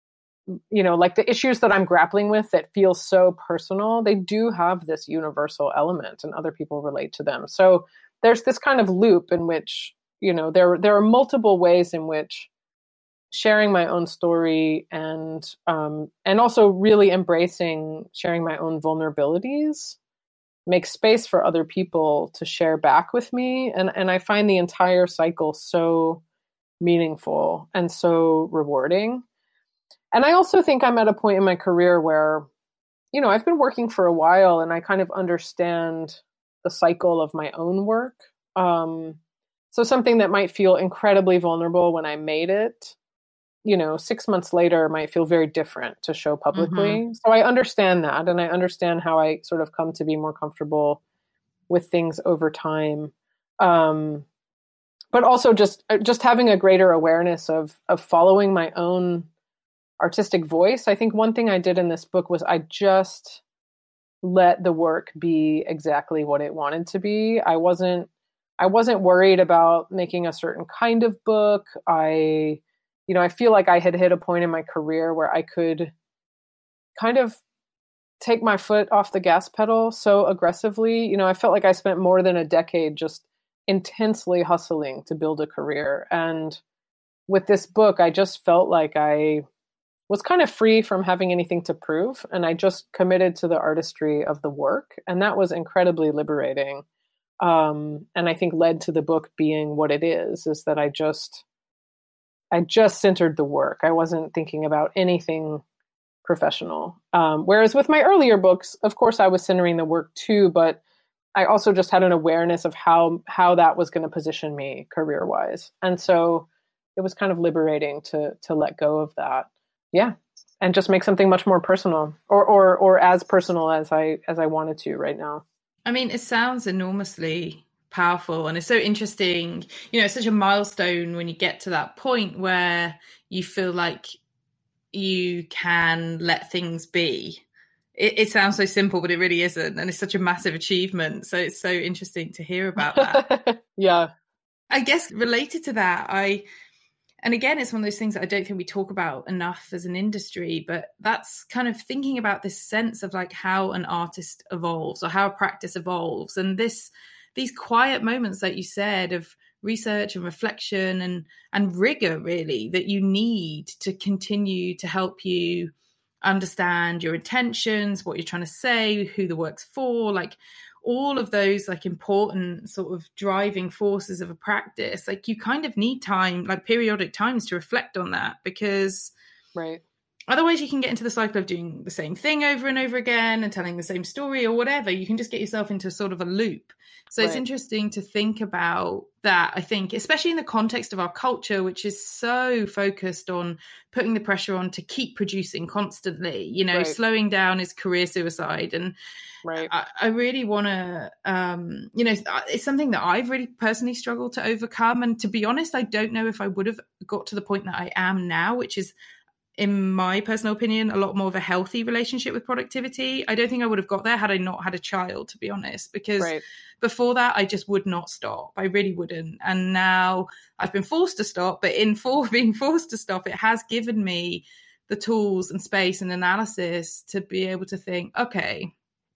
you know, like the issues that I'm grappling with that feel so personal, they do have this universal element and other people relate to them. So there's this kind of loop in which, You know, there, there are multiple ways in which sharing my own story and, um, and also really embracing sharing my own vulnerabilities makes space for other people to share back with me. And, and I find the entire cycle so meaningful and so rewarding. And I also think I'm at a point in my career where, you know, I've been working for a while and I kind of understand the cycle of my own work. Um, so something that might feel incredibly vulnerable when I made it, you know, six months later might feel very different to show publicly. Mm-hmm. So I understand that. And I understand how I sort of come to be more comfortable with things over time. Um, but also just, just having a greater awareness of, of following my own artistic voice. I think one thing I did in this book was I just let the work be exactly what it wanted to be. I wasn't, I wasn't worried about making a certain kind of book. I, you know, I feel like I had hit a point in my career where I could kind of take my foot off the gas pedal so aggressively. You know, I felt like I spent more than a decade just intensely hustling to build a career. And with this book, I just felt like I was kind of free from having anything to prove. And I just committed to the artistry of the work. And that was incredibly liberating. Um, and I think led to the book being what it is, is that I just, I just centered the work. I wasn't thinking about anything professional. Um, whereas with my earlier books, of course, I was centering the work too, but I also just had an awareness of how, how that was going to position me career-wise. And so it was kind of liberating to, to let go of that. Yeah. And just make something much more personal or, or, or as personal as I, as I wanted to right now. I mean, it sounds enormously powerful and it's so interesting. You know, it's such a milestone when you get to that point where you feel like you can let things be. It, it sounds so simple, but it really isn't. And it's such a massive achievement. So it's so interesting to hear about that. Yeah. I guess related to that, I, and again, it's one of those things that I don't think we talk about enough as an industry, but that's kind of thinking about this sense of like how an artist evolves or how a practice evolves. And this, these quiet moments, like you said, of research and reflection and, and rigor, really, that you need to continue to help you understand your intentions, what you're trying to say, who the work's for, like all of those like important sort of driving forces of a practice. Like you kind of need time, like periodic times to reflect on that, because right. Otherwise you can get into the cycle of doing the same thing over and over again and telling the same story or whatever. You can just get yourself into sort of a loop. So right. It's interesting to think about that, I think, especially in the context of our culture, which is so focused on putting the pressure on to keep producing constantly, you know, right. Slowing down is career suicide. And right. I, I really want to, um, you know, it's something that I've really personally struggled to overcome. And to be honest, I don't know if I would have got to the point that I am now, which is, in my personal opinion, a lot more of a healthy relationship with productivity. I don't think I would have got there had I not had a child, to be honest, because right. before that, I just would not stop. I really wouldn't. And now I've been forced to stop, but in for being forced to stop, it has given me the tools and space and analysis to be able to think, okay,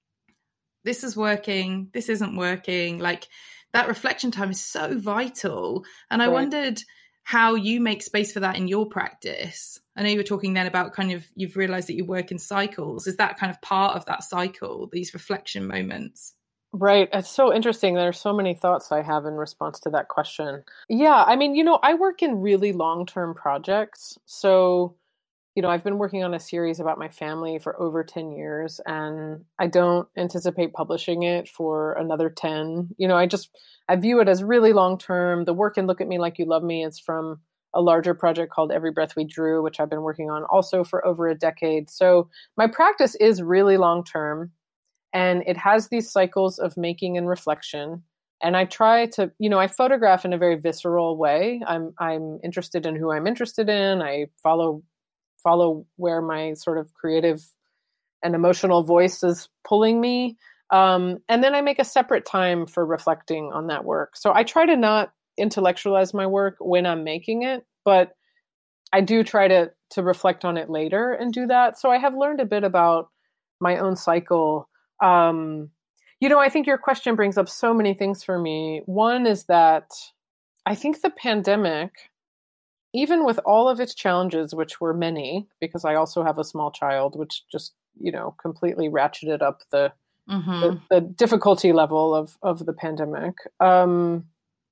this is working, this isn't working. Like that reflection time is so vital. And I right. wondered how you make space for that in your practice. I know you were talking then about kind of, you've realized that you work in cycles. Is that kind of part of that cycle, these reflection moments? Right. It's so interesting. There are so many thoughts I have in response to that question. Yeah. I mean, you know, I work in really long-term projects. So, you know, I've been working on a series about my family for over ten years, and I don't anticipate publishing it for another ten. You know, I just, I view it as really long-term. The work in Look at Me Like You Love Me is from a larger project called Every Breath We Drew, which I've been working on also for over a decade. So my practice is really long-term, and it has these cycles of making and reflection. And I try to, you know, I photograph in a very visceral way. I'm, I'm interested in who I'm interested in. I follow follow where my sort of creative and emotional voice is pulling me. Um, and then I make a separate time for reflecting on that work. So I try to not intellectualize my work when I'm making it, but I do try to, to reflect on it later and do that. So I have learned a bit about my own cycle. Um, you know, I think your question brings up so many things for me. One is that I think the pandemic, even with all of its challenges, which were many, because I also have a small child, which just, you know, completely ratcheted up the Mm-hmm. the, the difficulty level of, of the pandemic. Um,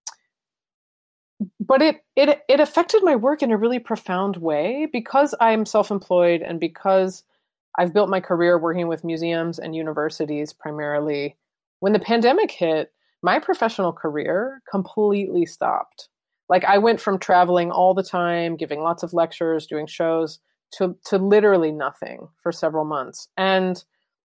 but it, it, it affected my work in a really profound way because I'm self-employed and because I've built my career working with museums and universities primarily. When the pandemic hit, my professional career completely stopped. Like I went from traveling all the time, giving lots of lectures, doing shows, to, to literally nothing for several months. And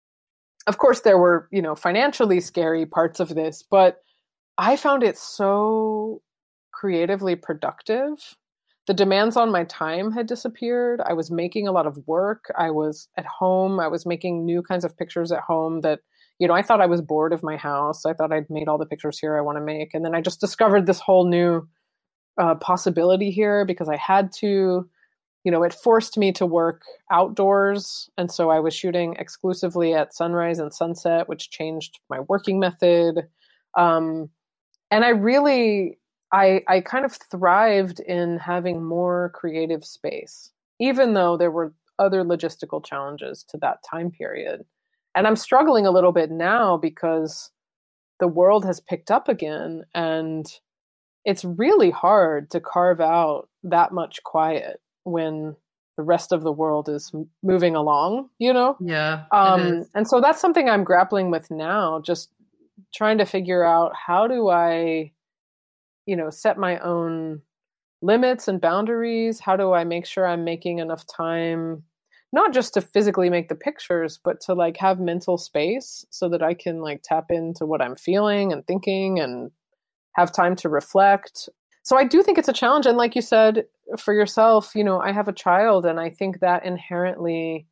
of course, there were, you know, financially scary parts of this, but I found it so creatively productive. The demands on my time had disappeared. I was making a lot of work. I was at home. I was making new kinds of pictures at home that, you know, I thought I was bored of my house. I thought I'd made all the pictures here I want to make. And then I just discovered this whole new uh, possibility here because I had to. You know, it forced me to work outdoors. And so I was shooting exclusively at sunrise and sunset, which changed my working method. Um, and I really, I, I kind of thrived in having more creative space, even though there were other logistical challenges to that time period. And I'm struggling a little bit now because the world has picked up again. And it's really hard to carve out that much quiet when the rest of the world is moving along, you know? Yeah. Um, and so that's something I'm grappling with now, just trying to figure out how do I, you know, set my own limits and boundaries? How do I make sure I'm making enough time, not just to physically make the pictures, but to like have mental space so that I can like tap into what I'm feeling and thinking and have time to reflect. So I do think it's a challenge. And like you said, for yourself, you know, I have a child and I think that inherently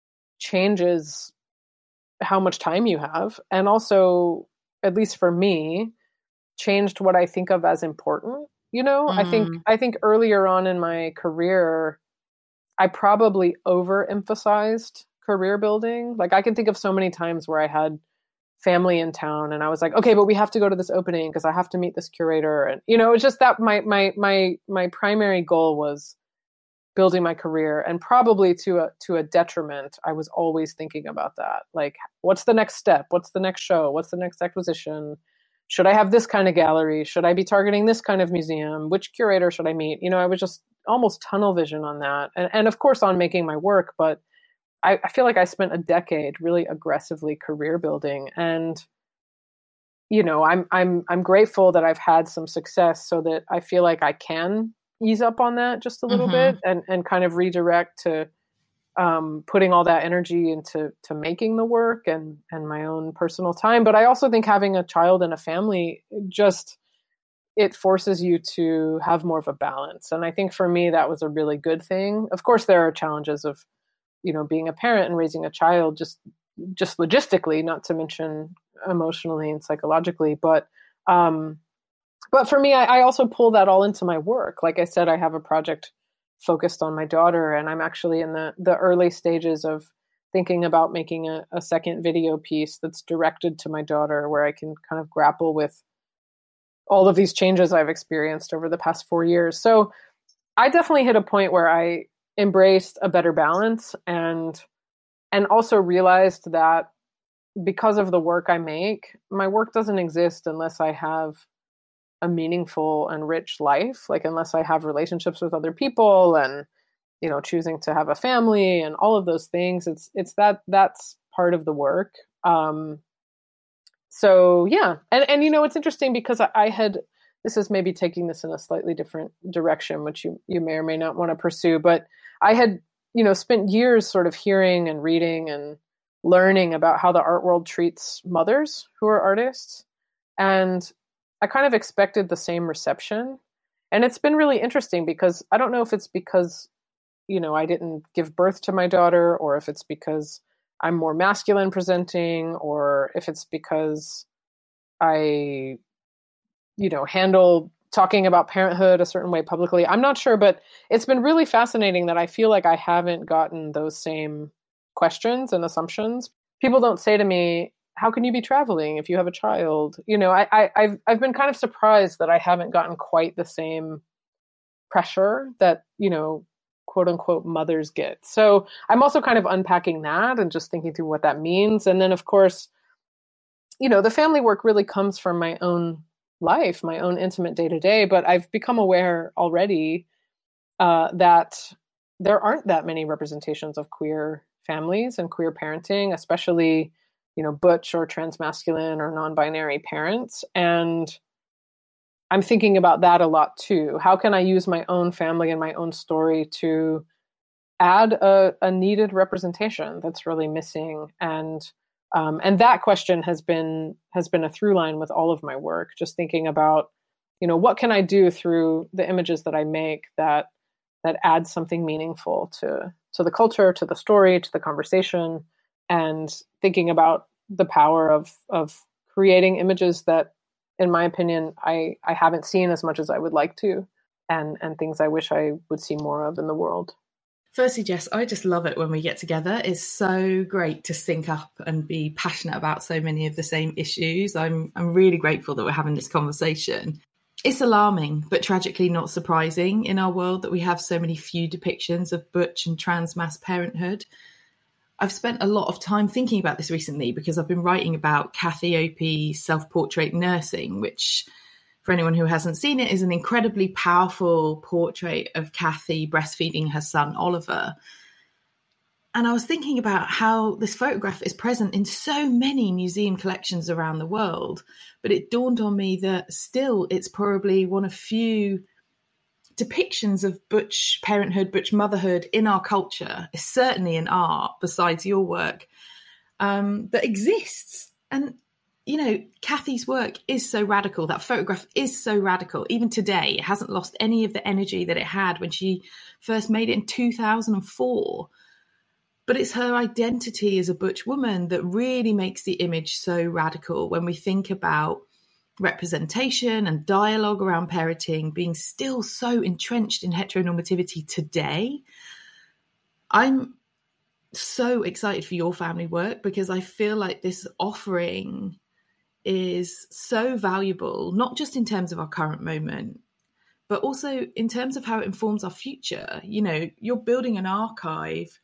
changes how much time you have. And also, at least for me, changed what I think of as important. You know, mm. I think, I think earlier on in my career, I probably overemphasized career building. Like I can think of so many times where I had family in town and I was like, okay, but we have to go to this opening because I have to meet this curator. And, you know, it's just that my, my, my, my primary goal was building my career, and probably to a, to a detriment. I was always thinking about that. Like, what's the next step? What's the next show? What's the next acquisition? Should I have this kind of gallery? Should I be targeting this kind of museum? Which curator should I meet? You know, I was just almost tunnel vision on that. And, and of course on making my work, but I, I feel like I spent a decade really aggressively career building, and you know, I'm I'm I'm grateful that I've had some success, so that I feel like I can ease up on that just a little mm-hmm. bit, and and kind of redirect to um, putting all that energy into to making the work and and my own personal time. But I also think having a child and a family just it forces you to have more of a balance, and I think for me that was a really good thing. Of course, there are challenges of you know, being a parent and raising a child, just, just logistically, not to mention emotionally and psychologically. But, um, but for me, I, I also pull that all into my work. Like I said, I have a project focused on my daughter, and I'm actually in the, the early stages of thinking about making a, a second video piece that's directed to my daughter, where I can kind of grapple with all of these changes I've experienced over the past four years. So I definitely hit a point where I embraced a better balance, and and also realized that because of the work I make, my work doesn't exist unless I have a meaningful and rich life, like unless I have relationships with other people and, you know, choosing to have a family and all of those things. It's it's that that's part of the work. Um, so yeah, and and you know, it's interesting because I, I had this is maybe taking this in a slightly different direction, which you you may or may not want to pursue, but I had, you know, spent years sort of hearing and reading and learning about how the art world treats mothers who are artists. And I kind of expected the same reception. And it's been really interesting because I don't know if it's because, you know, I didn't give birth to my daughter, or if it's because I'm more masculine presenting, or if it's because I, you know, handle talking about parenthood a certain way publicly. I'm not sure, but it's been really fascinating that I feel like I haven't gotten those same questions and assumptions. People don't say to me, how can you be traveling if you have a child? You know, I, I, I've, I've been kind of surprised that I haven't gotten quite the same pressure that, you know, quote unquote mothers get. So I'm also kind of unpacking that and just thinking through what that means. And then of course, you know, the family work really comes from my own life, my own intimate day to day, but I've become aware already uh, that there aren't that many representations of queer families and queer parenting, especially, you know, butch or transmasculine or non-binary parents. And I'm thinking about that a lot too. How can I use my own family and my own story to add a, a needed representation that's really missing? And um, and that question has been has been a through line with all of my work. Just thinking about, you know, what can I do through the images that I make that that adds something meaningful to to the culture, to the story, to the conversation, and thinking about the power of of creating images that, in my opinion, I, I haven't seen as much as I would like to, and, and things I wish I would see more of in the world. Firstly, Jess, I just love it when we get together. It's so great to sync up and be passionate about so many of the same issues. I'm I'm really grateful that we're having this conversation. It's alarming, but tragically not surprising in our world that we have so many few depictions of butch and trans mass parenthood. I've spent a lot of time thinking about this recently because I've been writing about Cathy Opie's Self-Portrait Nursing, which, for anyone who hasn't seen it, is an incredibly powerful portrait of Cathy breastfeeding her son, Oliver. And I was thinking about how this photograph is present in so many museum collections around the world, but it dawned on me that still it's probably one of few depictions of butch parenthood, butch motherhood in our culture, certainly in art, besides your work, um, that exists. And, you know, Cathy's work is so radical. That photograph is so radical. Even today, it hasn't lost any of the energy that it had when she first made it in two thousand four. But it's her identity as a butch woman that really makes the image so radical when we think about representation and dialogue around parenting being still so entrenched in heteronormativity today. I'm so excited for your family work because I feel like this offering is so valuable, not just in terms of our current moment, but also in terms of how it informs our future. You know, you're building an archive,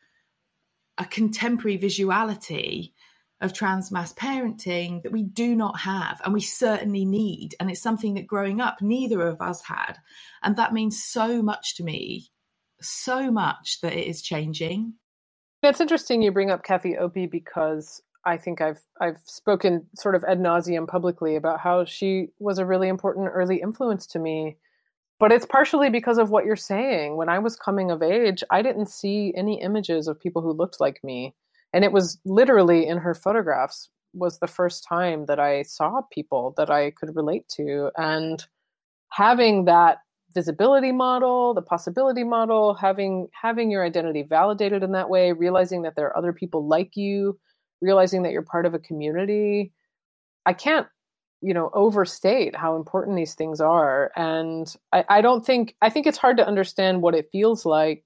a contemporary visuality of trans mass parenting that we do not have, and we certainly need. And it's something that growing up, neither of us had. And that means so much to me, so much that it is changing. It's interesting you bring up Cathy Opie because I think I've I've spoken sort of ad nauseum publicly about how she was a really important early influence to me. But it's partially because of what you're saying. When I was coming of age, I didn't see any images of people who looked like me. And it was literally in her photographs was the first time that I saw people that I could relate to. And having that visibility model, the possibility model, having having your identity validated in that way, realizing that there are other people like you, realizing that you're part of a community. I can't, you know, overstate how important these things are. And I, I don't think, I think it's hard to understand what it feels like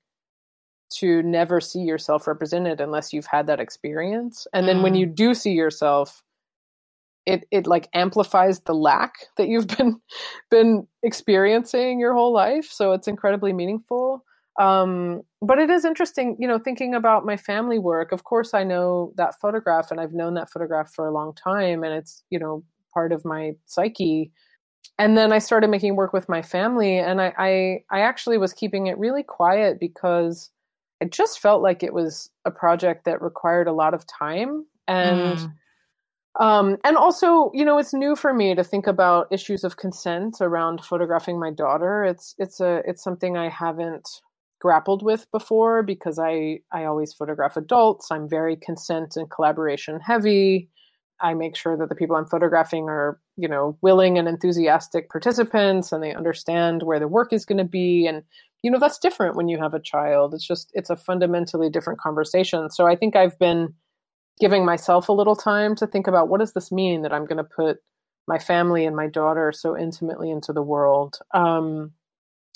to never see yourself represented unless you've had that experience. And then mm. when you do see yourself, it it like amplifies the lack that you've been been experiencing your whole life. So it's incredibly meaningful. Um, but it is interesting, you know, thinking about my family work. Of course, I know that photograph and I've known that photograph for a long time, and it's, you know, part of my psyche. And then I started making work with my family, and I, I, I actually was keeping it really quiet because I just felt like it was a project that required a lot of time. And, mm. um, and also, you know, it's new for me to think about issues of consent around photographing my daughter. It's, it's a, it's something I haven't grappled with before because I, I always photograph adults. I'm very consent and collaboration heavy. I make sure that the people I'm photographing are, you know, willing and enthusiastic participants, and they understand where the work is going to be. And, you know, that's different when you have a child. It's just, it's a fundamentally different conversation. So I think I've been giving myself a little time to think about, what does this mean that I'm going to put my family and my daughter so intimately into the world? Um,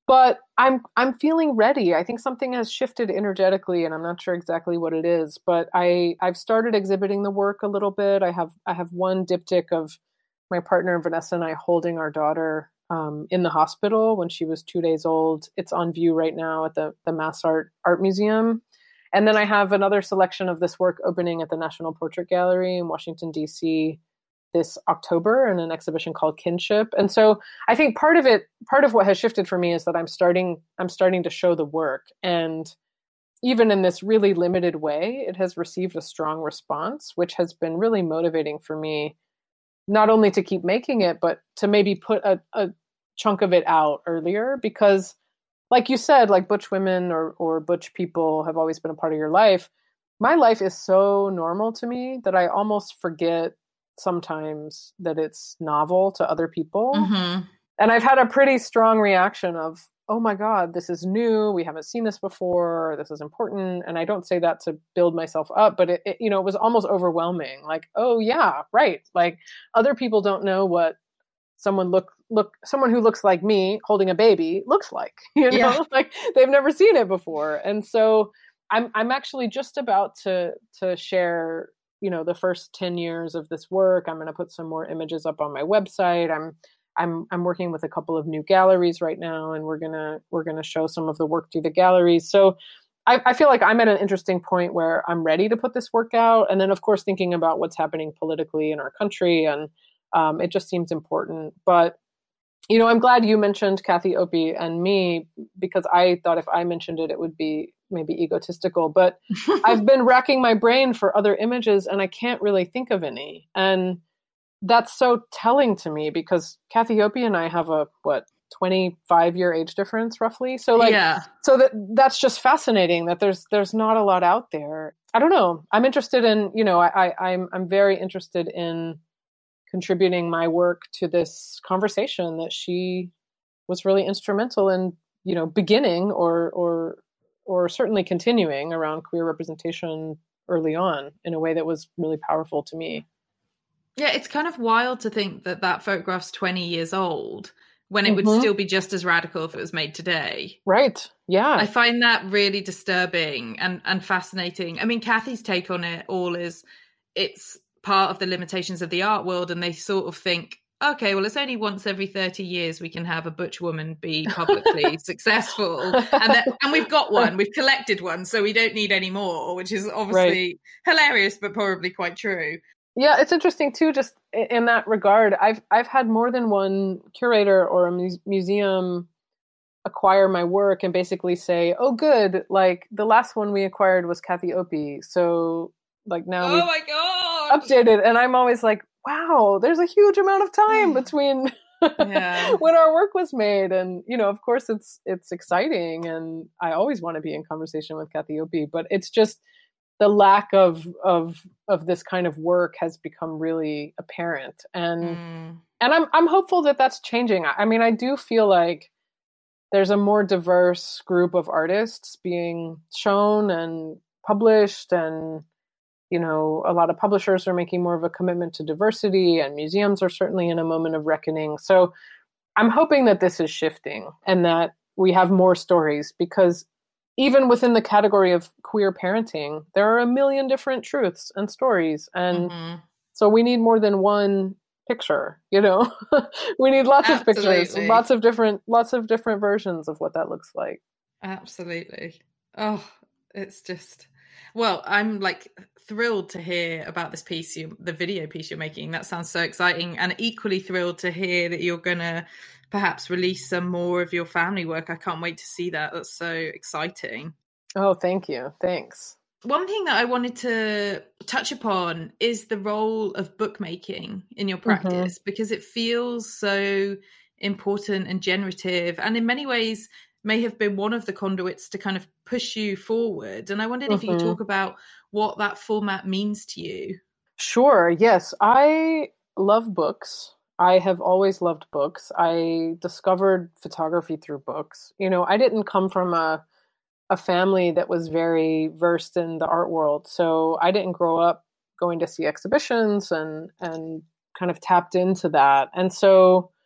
but I'm I'm feeling ready. I think something has shifted energetically, and I'm not sure exactly what it is. But I I've started exhibiting the work a little bit. I have I have one diptych of my partner Vanessa and I holding our daughter um, in the hospital when she was two days old. It's on view right now at the the Mass Art Art Museum. And then I have another selection of this work opening at the National Portrait Gallery in Washington, D C this October in an exhibition called Kinship. And so I think part of it, part of what has shifted for me is that I'm starting, I'm starting to show the work. And even in this really limited way, it has received a strong response, which has been really motivating for me, not only to keep making it, but to maybe put a, a chunk of it out earlier. Because like you said, like butch women or, or butch people have always been a part of your life. My life is so normal to me that I almost forget sometimes that it's novel to other people. Mm-hmm. And I've had a pretty strong reaction of, oh my God, this is new. We haven't seen this before. This is important. And I don't say that to build myself up, but it, it you know, it was almost overwhelming. Like, oh yeah, right. Like other people don't know what someone look, look, someone who looks like me holding a baby looks like, you know, Yeah. like they've never seen it before. And so I'm, I'm actually just about to, to share, you know, the first ten years of this work. I'm going to put some more images up on my website. I'm, I'm, I'm working with a couple of new galleries right now, and we're going to, we're going to show some of the work through the galleries. So I, I feel like I'm at an interesting point where I'm ready to put this work out. And then of course, thinking about what's happening politically in our country. And um, it just seems important. But, you know, I'm glad you mentioned Kathy Opie and me, because I thought if I mentioned it, it would be maybe egotistical, but I've been racking my brain for other images and I can't really think of any. And that's so telling to me because Kathy Opie and I have a, what, twenty-five year age difference roughly. So like, yeah. so that that's just fascinating that there's, there's not a lot out there. I don't know. I'm interested in, you know, I, I I'm, I'm very interested in contributing my work to this conversation that she was really instrumental in, you know, beginning or, or, or certainly continuing around queer representation early on in a way that was really powerful to me. Yeah, it's kind of wild to think that that photograph's twenty years old when it Mm-hmm. would still be just as radical if it was made today. Right. Yeah. I find that really disturbing and, and fascinating. I mean, Kathy's take on it all is it's part of the limitations of the art world, and they sort of think, okay, well, it's only once every thirty years we can have a butch woman be publicly successful. And, that, and we've got one, we've collected one, so we don't need any more, which is obviously right. hilarious, but probably quite true. Yeah, it's interesting too, just in that regard. I've I've had more than one curator or a mu- museum acquire my work and basically say, oh, good, like the last one we acquired was Kathy Opie. So like now oh we've my God. updated. And I'm always like, wow, there's a huge amount of time between yeah. when our work was made. And, you know, of course it's, it's exciting. And I always want to be in conversation with Kathy Opie, but it's just the lack of, of, of this kind of work has become really apparent. And, mm. and I'm, I'm hopeful that that's changing. I mean, I do feel like there's a more diverse group of artists being shown and published, and you know, a lot of publishers are making more of a commitment to diversity, and museums are certainly in a moment of reckoning. So I'm hoping that this is shifting and that we have more stories, because even within the category of queer parenting, there are a million different truths and stories. And mm-hmm. so we need more than one picture, you know, we need lots Absolutely. of pictures, lots of different, lots of different versions of what that looks like. Absolutely. Oh, it's just, well, I'm like thrilled to hear about this piece, you, the video piece you're making. That sounds so exciting. And equally thrilled to hear that you're going to perhaps release some more of your family work. I can't wait to see that. That's so exciting. Oh, thank you. Thanks. One thing that I wanted to touch upon is the role of bookmaking in your practice, mm-hmm. because it feels so important and generative, and in many ways may have been one of the conduits to kind of push you forward. And I wondered mm-hmm. if you could talk about what that format means to you. Sure. Yes. I love books. I have always loved books. I discovered photography through books. You know, I didn't come from a a family that was very versed in the art world. So I didn't grow up going to see exhibitions and, and kind of tapped into that. And so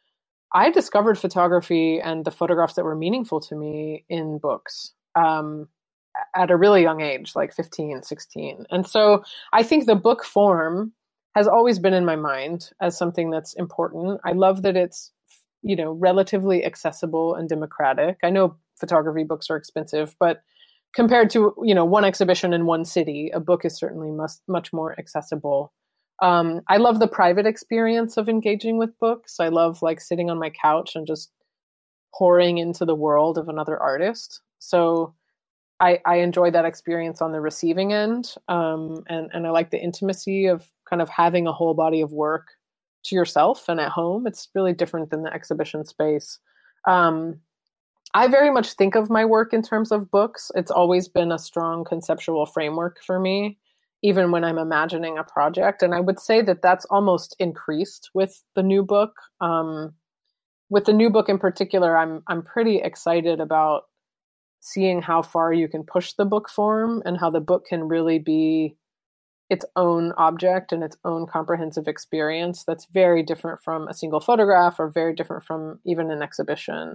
I discovered photography and the photographs that were meaningful to me in books um, at a really young age, like fifteen, sixteen. And so I think the book form has always been in my mind as something that's important. I love that it's, you know, relatively accessible and democratic. I know photography books are expensive, but compared to, you know, one exhibition in one city, a book is certainly much, much more accessible. Um, I love the private experience of engaging with books. I love like sitting on my couch and just pouring into the world of another artist. So I, I enjoy that experience on the receiving end. Um, and, and I like the intimacy of kind of having a whole body of work to yourself and at home. It's really different than the exhibition space. Um, I very much think of my work in terms of books. It's always been a strong conceptual framework for me, even when I'm imagining a project. And I would say that that's almost increased with the new book. Um, with the new book in particular, I'm I'm pretty excited about seeing how far you can push the book form and how the book can really be its own object and its own comprehensive experience that's very different from a single photograph or very different from even an exhibition.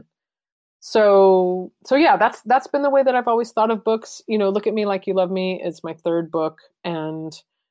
So, so yeah, that's, that's been the way that I've always thought of books. You know, Look at Me Like You Love Me is my third book. And,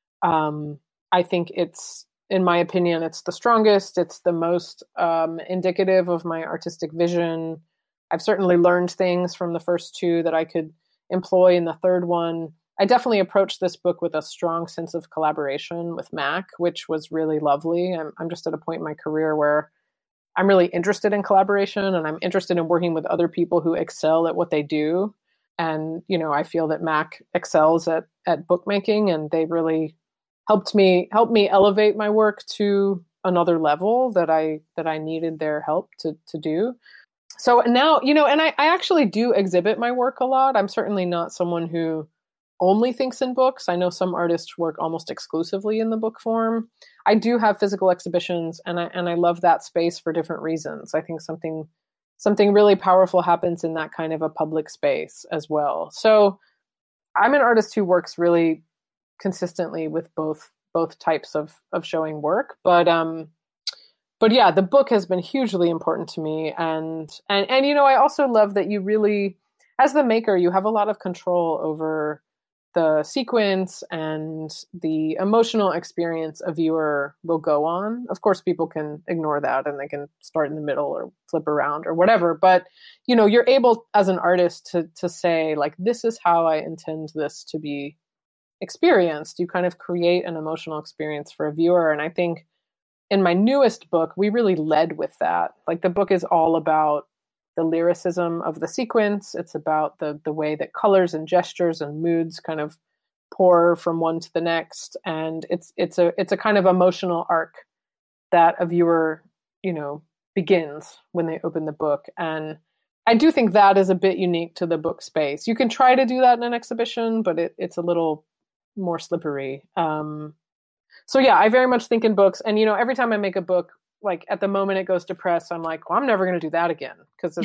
um, I think it's, in my opinion, it's the strongest. It's the most, um, indicative of my artistic vision. I've certainly learned things from the first two that I could employ in the third one. I definitely approached this book with a strong sense of collaboration with Mac, which was really lovely. I'm, I'm just at a point in my career where I'm really interested in collaboration and I'm interested in working with other people who excel at what they do. And, you know, I feel that Mac excels at, at bookmaking, and they really helped me, helped me elevate my work to another level that I, that I needed their help to, to do. So now, you know, and I, I actually do exhibit my work a lot. I'm certainly not someone who only thinks in books. I know some artists work almost exclusively in the book form. I do have physical exhibitions, and I and I love that space for different reasons. I think something something really powerful happens in that kind of a public space as well. So I'm an artist who works really consistently with both both types of of showing work, but um but yeah, the book has been hugely important to me, and and and you know, I also love that you really, as the maker, you have a lot of control over the sequence and the emotional experience a viewer will go on. Of course, people can ignore that and they can start in the middle or flip around or whatever. But, you know, you're able as an artist to to say, like, this is how I intend this to be experienced. You kind of create an emotional experience for a viewer. And I think in my newest book, we really led with that. Like, the book is all about the lyricism of the sequence. It's about the the way that colors and gestures and moods kind of pour from one to the next. And it's it's a it's a kind of emotional arc that a viewer, you know, begins when they open the book. And I do think that is a bit unique to the book space. You can try to do that in an exhibition, but it, it's a little more slippery. Um, so yeah, I very much think in books. And, you know, every time I make a book, like at the moment it goes to press, I'm like, well, I'm never going to do that again, because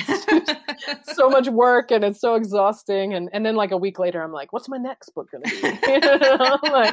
it's so much work and it's so exhausting. And and then like a week later, I'm like, what's my next book going to be? You know? Like,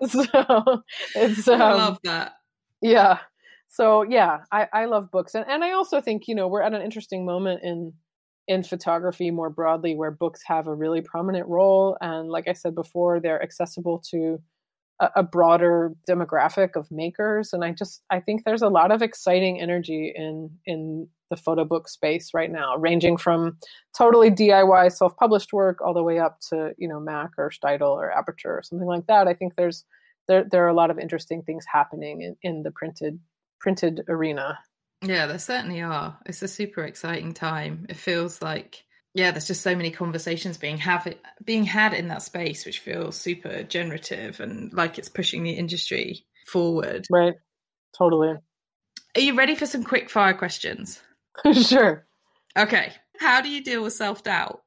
so it's, um, I love that. Yeah. So yeah, I, I love books. And, and I also think, you know, we're at an interesting moment in, in photography more broadly, where books have a really prominent role. And like I said before, they're accessible to a broader demographic of makers. And I just, I think there's a lot of exciting energy in, in the photo book space right now, ranging from totally D I Y self-published work all the way up to, you know, Mac or Steidl or Aperture or something like that. I think there's, there, there are a lot of interesting things happening in, in the printed, printed arena. Yeah, there certainly are. It's a super exciting time. It feels like, yeah, there's just so many conversations being have being had in that space, which feels super generative and like it's pushing the industry forward. Right. Totally. Are you ready for some quick fire questions? Sure. Okay. How do you deal with self-doubt?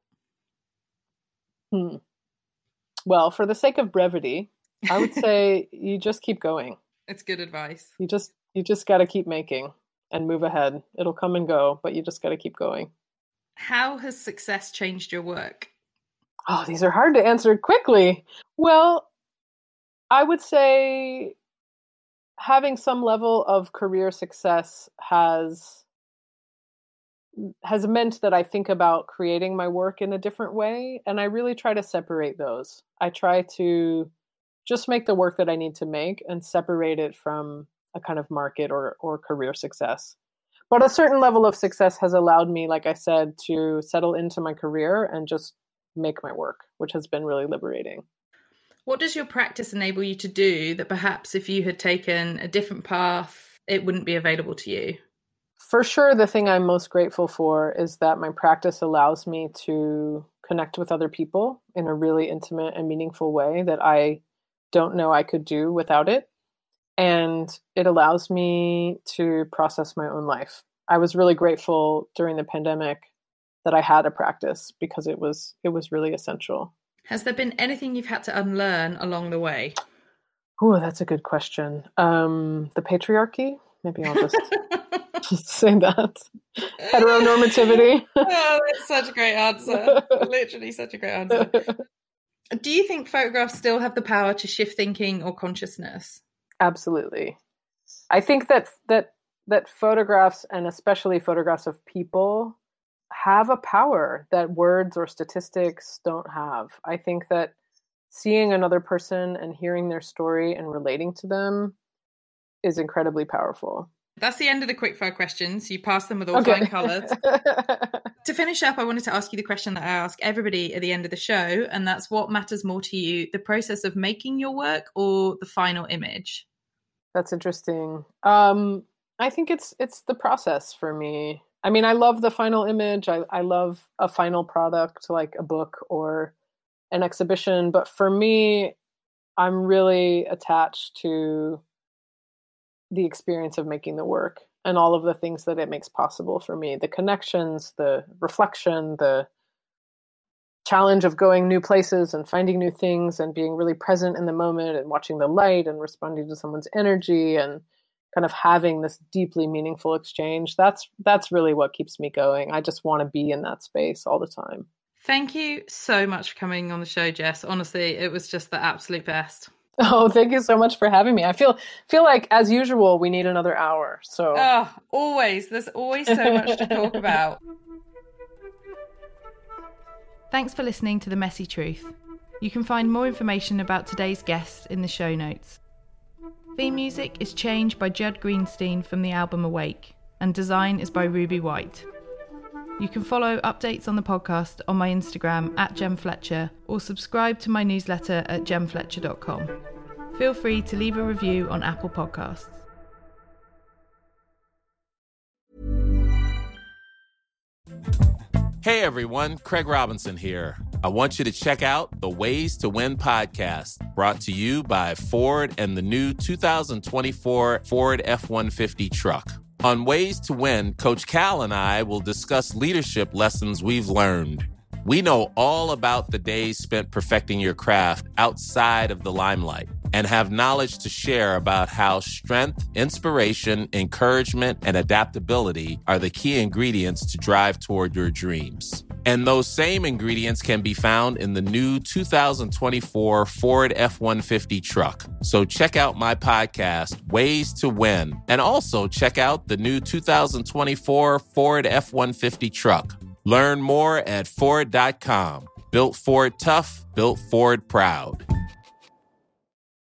Hmm. Well, for the sake of brevity, I would say you just keep going. It's good advice. You just, you just got to keep making and move ahead. It'll come and go, but you just got to keep going. How has success changed your work? Oh, these are hard to answer quickly. Well, I would say having some level of career success has has meant that I think about creating my work in a different way. And I really try to separate those. I try to just make the work that I need to make and separate it from a kind of market or, or career success. But a certain level of success has allowed me, like I said, to settle into my career and just make my work, which has been really liberating. What does your practice enable you to do that perhaps if you had taken a different path, it wouldn't be available to you? For sure, the thing I'm most grateful for is that my practice allows me to connect with other people in a really intimate and meaningful way that I don't know I could do without it. And it allows me to process my own life. I was really grateful during the pandemic that I had a practice because it was it was really essential. Has there been anything you've had to unlearn along the way? Oh, that's a good question. Um, the patriarchy? Maybe I'll just, just say that. Heteronormativity. Oh, that's such a great answer. Literally such a great answer. Do you think photographs still have the power to shift thinking or consciousness? Absolutely. I think that that that photographs, and especially photographs of people, have a power that words or statistics don't have. I think that seeing another person and hearing their story and relating to them is incredibly powerful. That's the end of the quickfire questions. You passed them with all Okay. fine colours. To finish up, I wanted to ask you the question that I ask everybody at the end of the show, and that's what matters more to you, the process of making your work or the final image? That's interesting. Um, I think it's it's the process for me. I mean, I love the final image. I, I love a final product like a book or an exhibition. But for me, I'm really attached to the experience of making the work and all of the things that it makes possible for me. The connections, the reflection, the challenge of going new places and finding new things and being really present in the moment and watching the light and responding to someone's energy and kind of having this deeply meaningful exchange. That's that's really what keeps me going. I just want to be in that space all the time. Thank you so much for coming on the show, Jess. Honestly, it was just the absolute best. Oh, thank you so much for having me. I feel feel like, as usual, we need another hour. So, oh, always. There's always so much to talk about. Thanks for listening to The Messy Truth. You can find more information about today's guest in the show notes. Theme music is Change by Judd Greenstein from the album Awake, and design is by Ruby White. You can follow updates on the podcast on my Instagram at Jem Fletcher, or subscribe to my newsletter at jem fletcher dot com. Feel free to leave a review on Apple Podcasts. Hey everyone, Craig Robinson here. I want you to check out the Ways to Win podcast, brought to you by Ford and the new two thousand twenty-four Ford F one fifty truck. On Ways to Win, Coach Cal and I will discuss leadership lessons we've learned. We know all about the days spent perfecting your craft outside of the limelight and have knowledge to share about how strength, inspiration, encouragement, and adaptability are the key ingredients to drive toward your dreams. And those same ingredients can be found in the new two thousand twenty-four Ford F one fifty truck. So check out my podcast, Ways to Win, and also check out the new two thousand twenty-four Ford F one fifty truck. Learn more at Ford dot com. Built Ford tough, built Ford proud.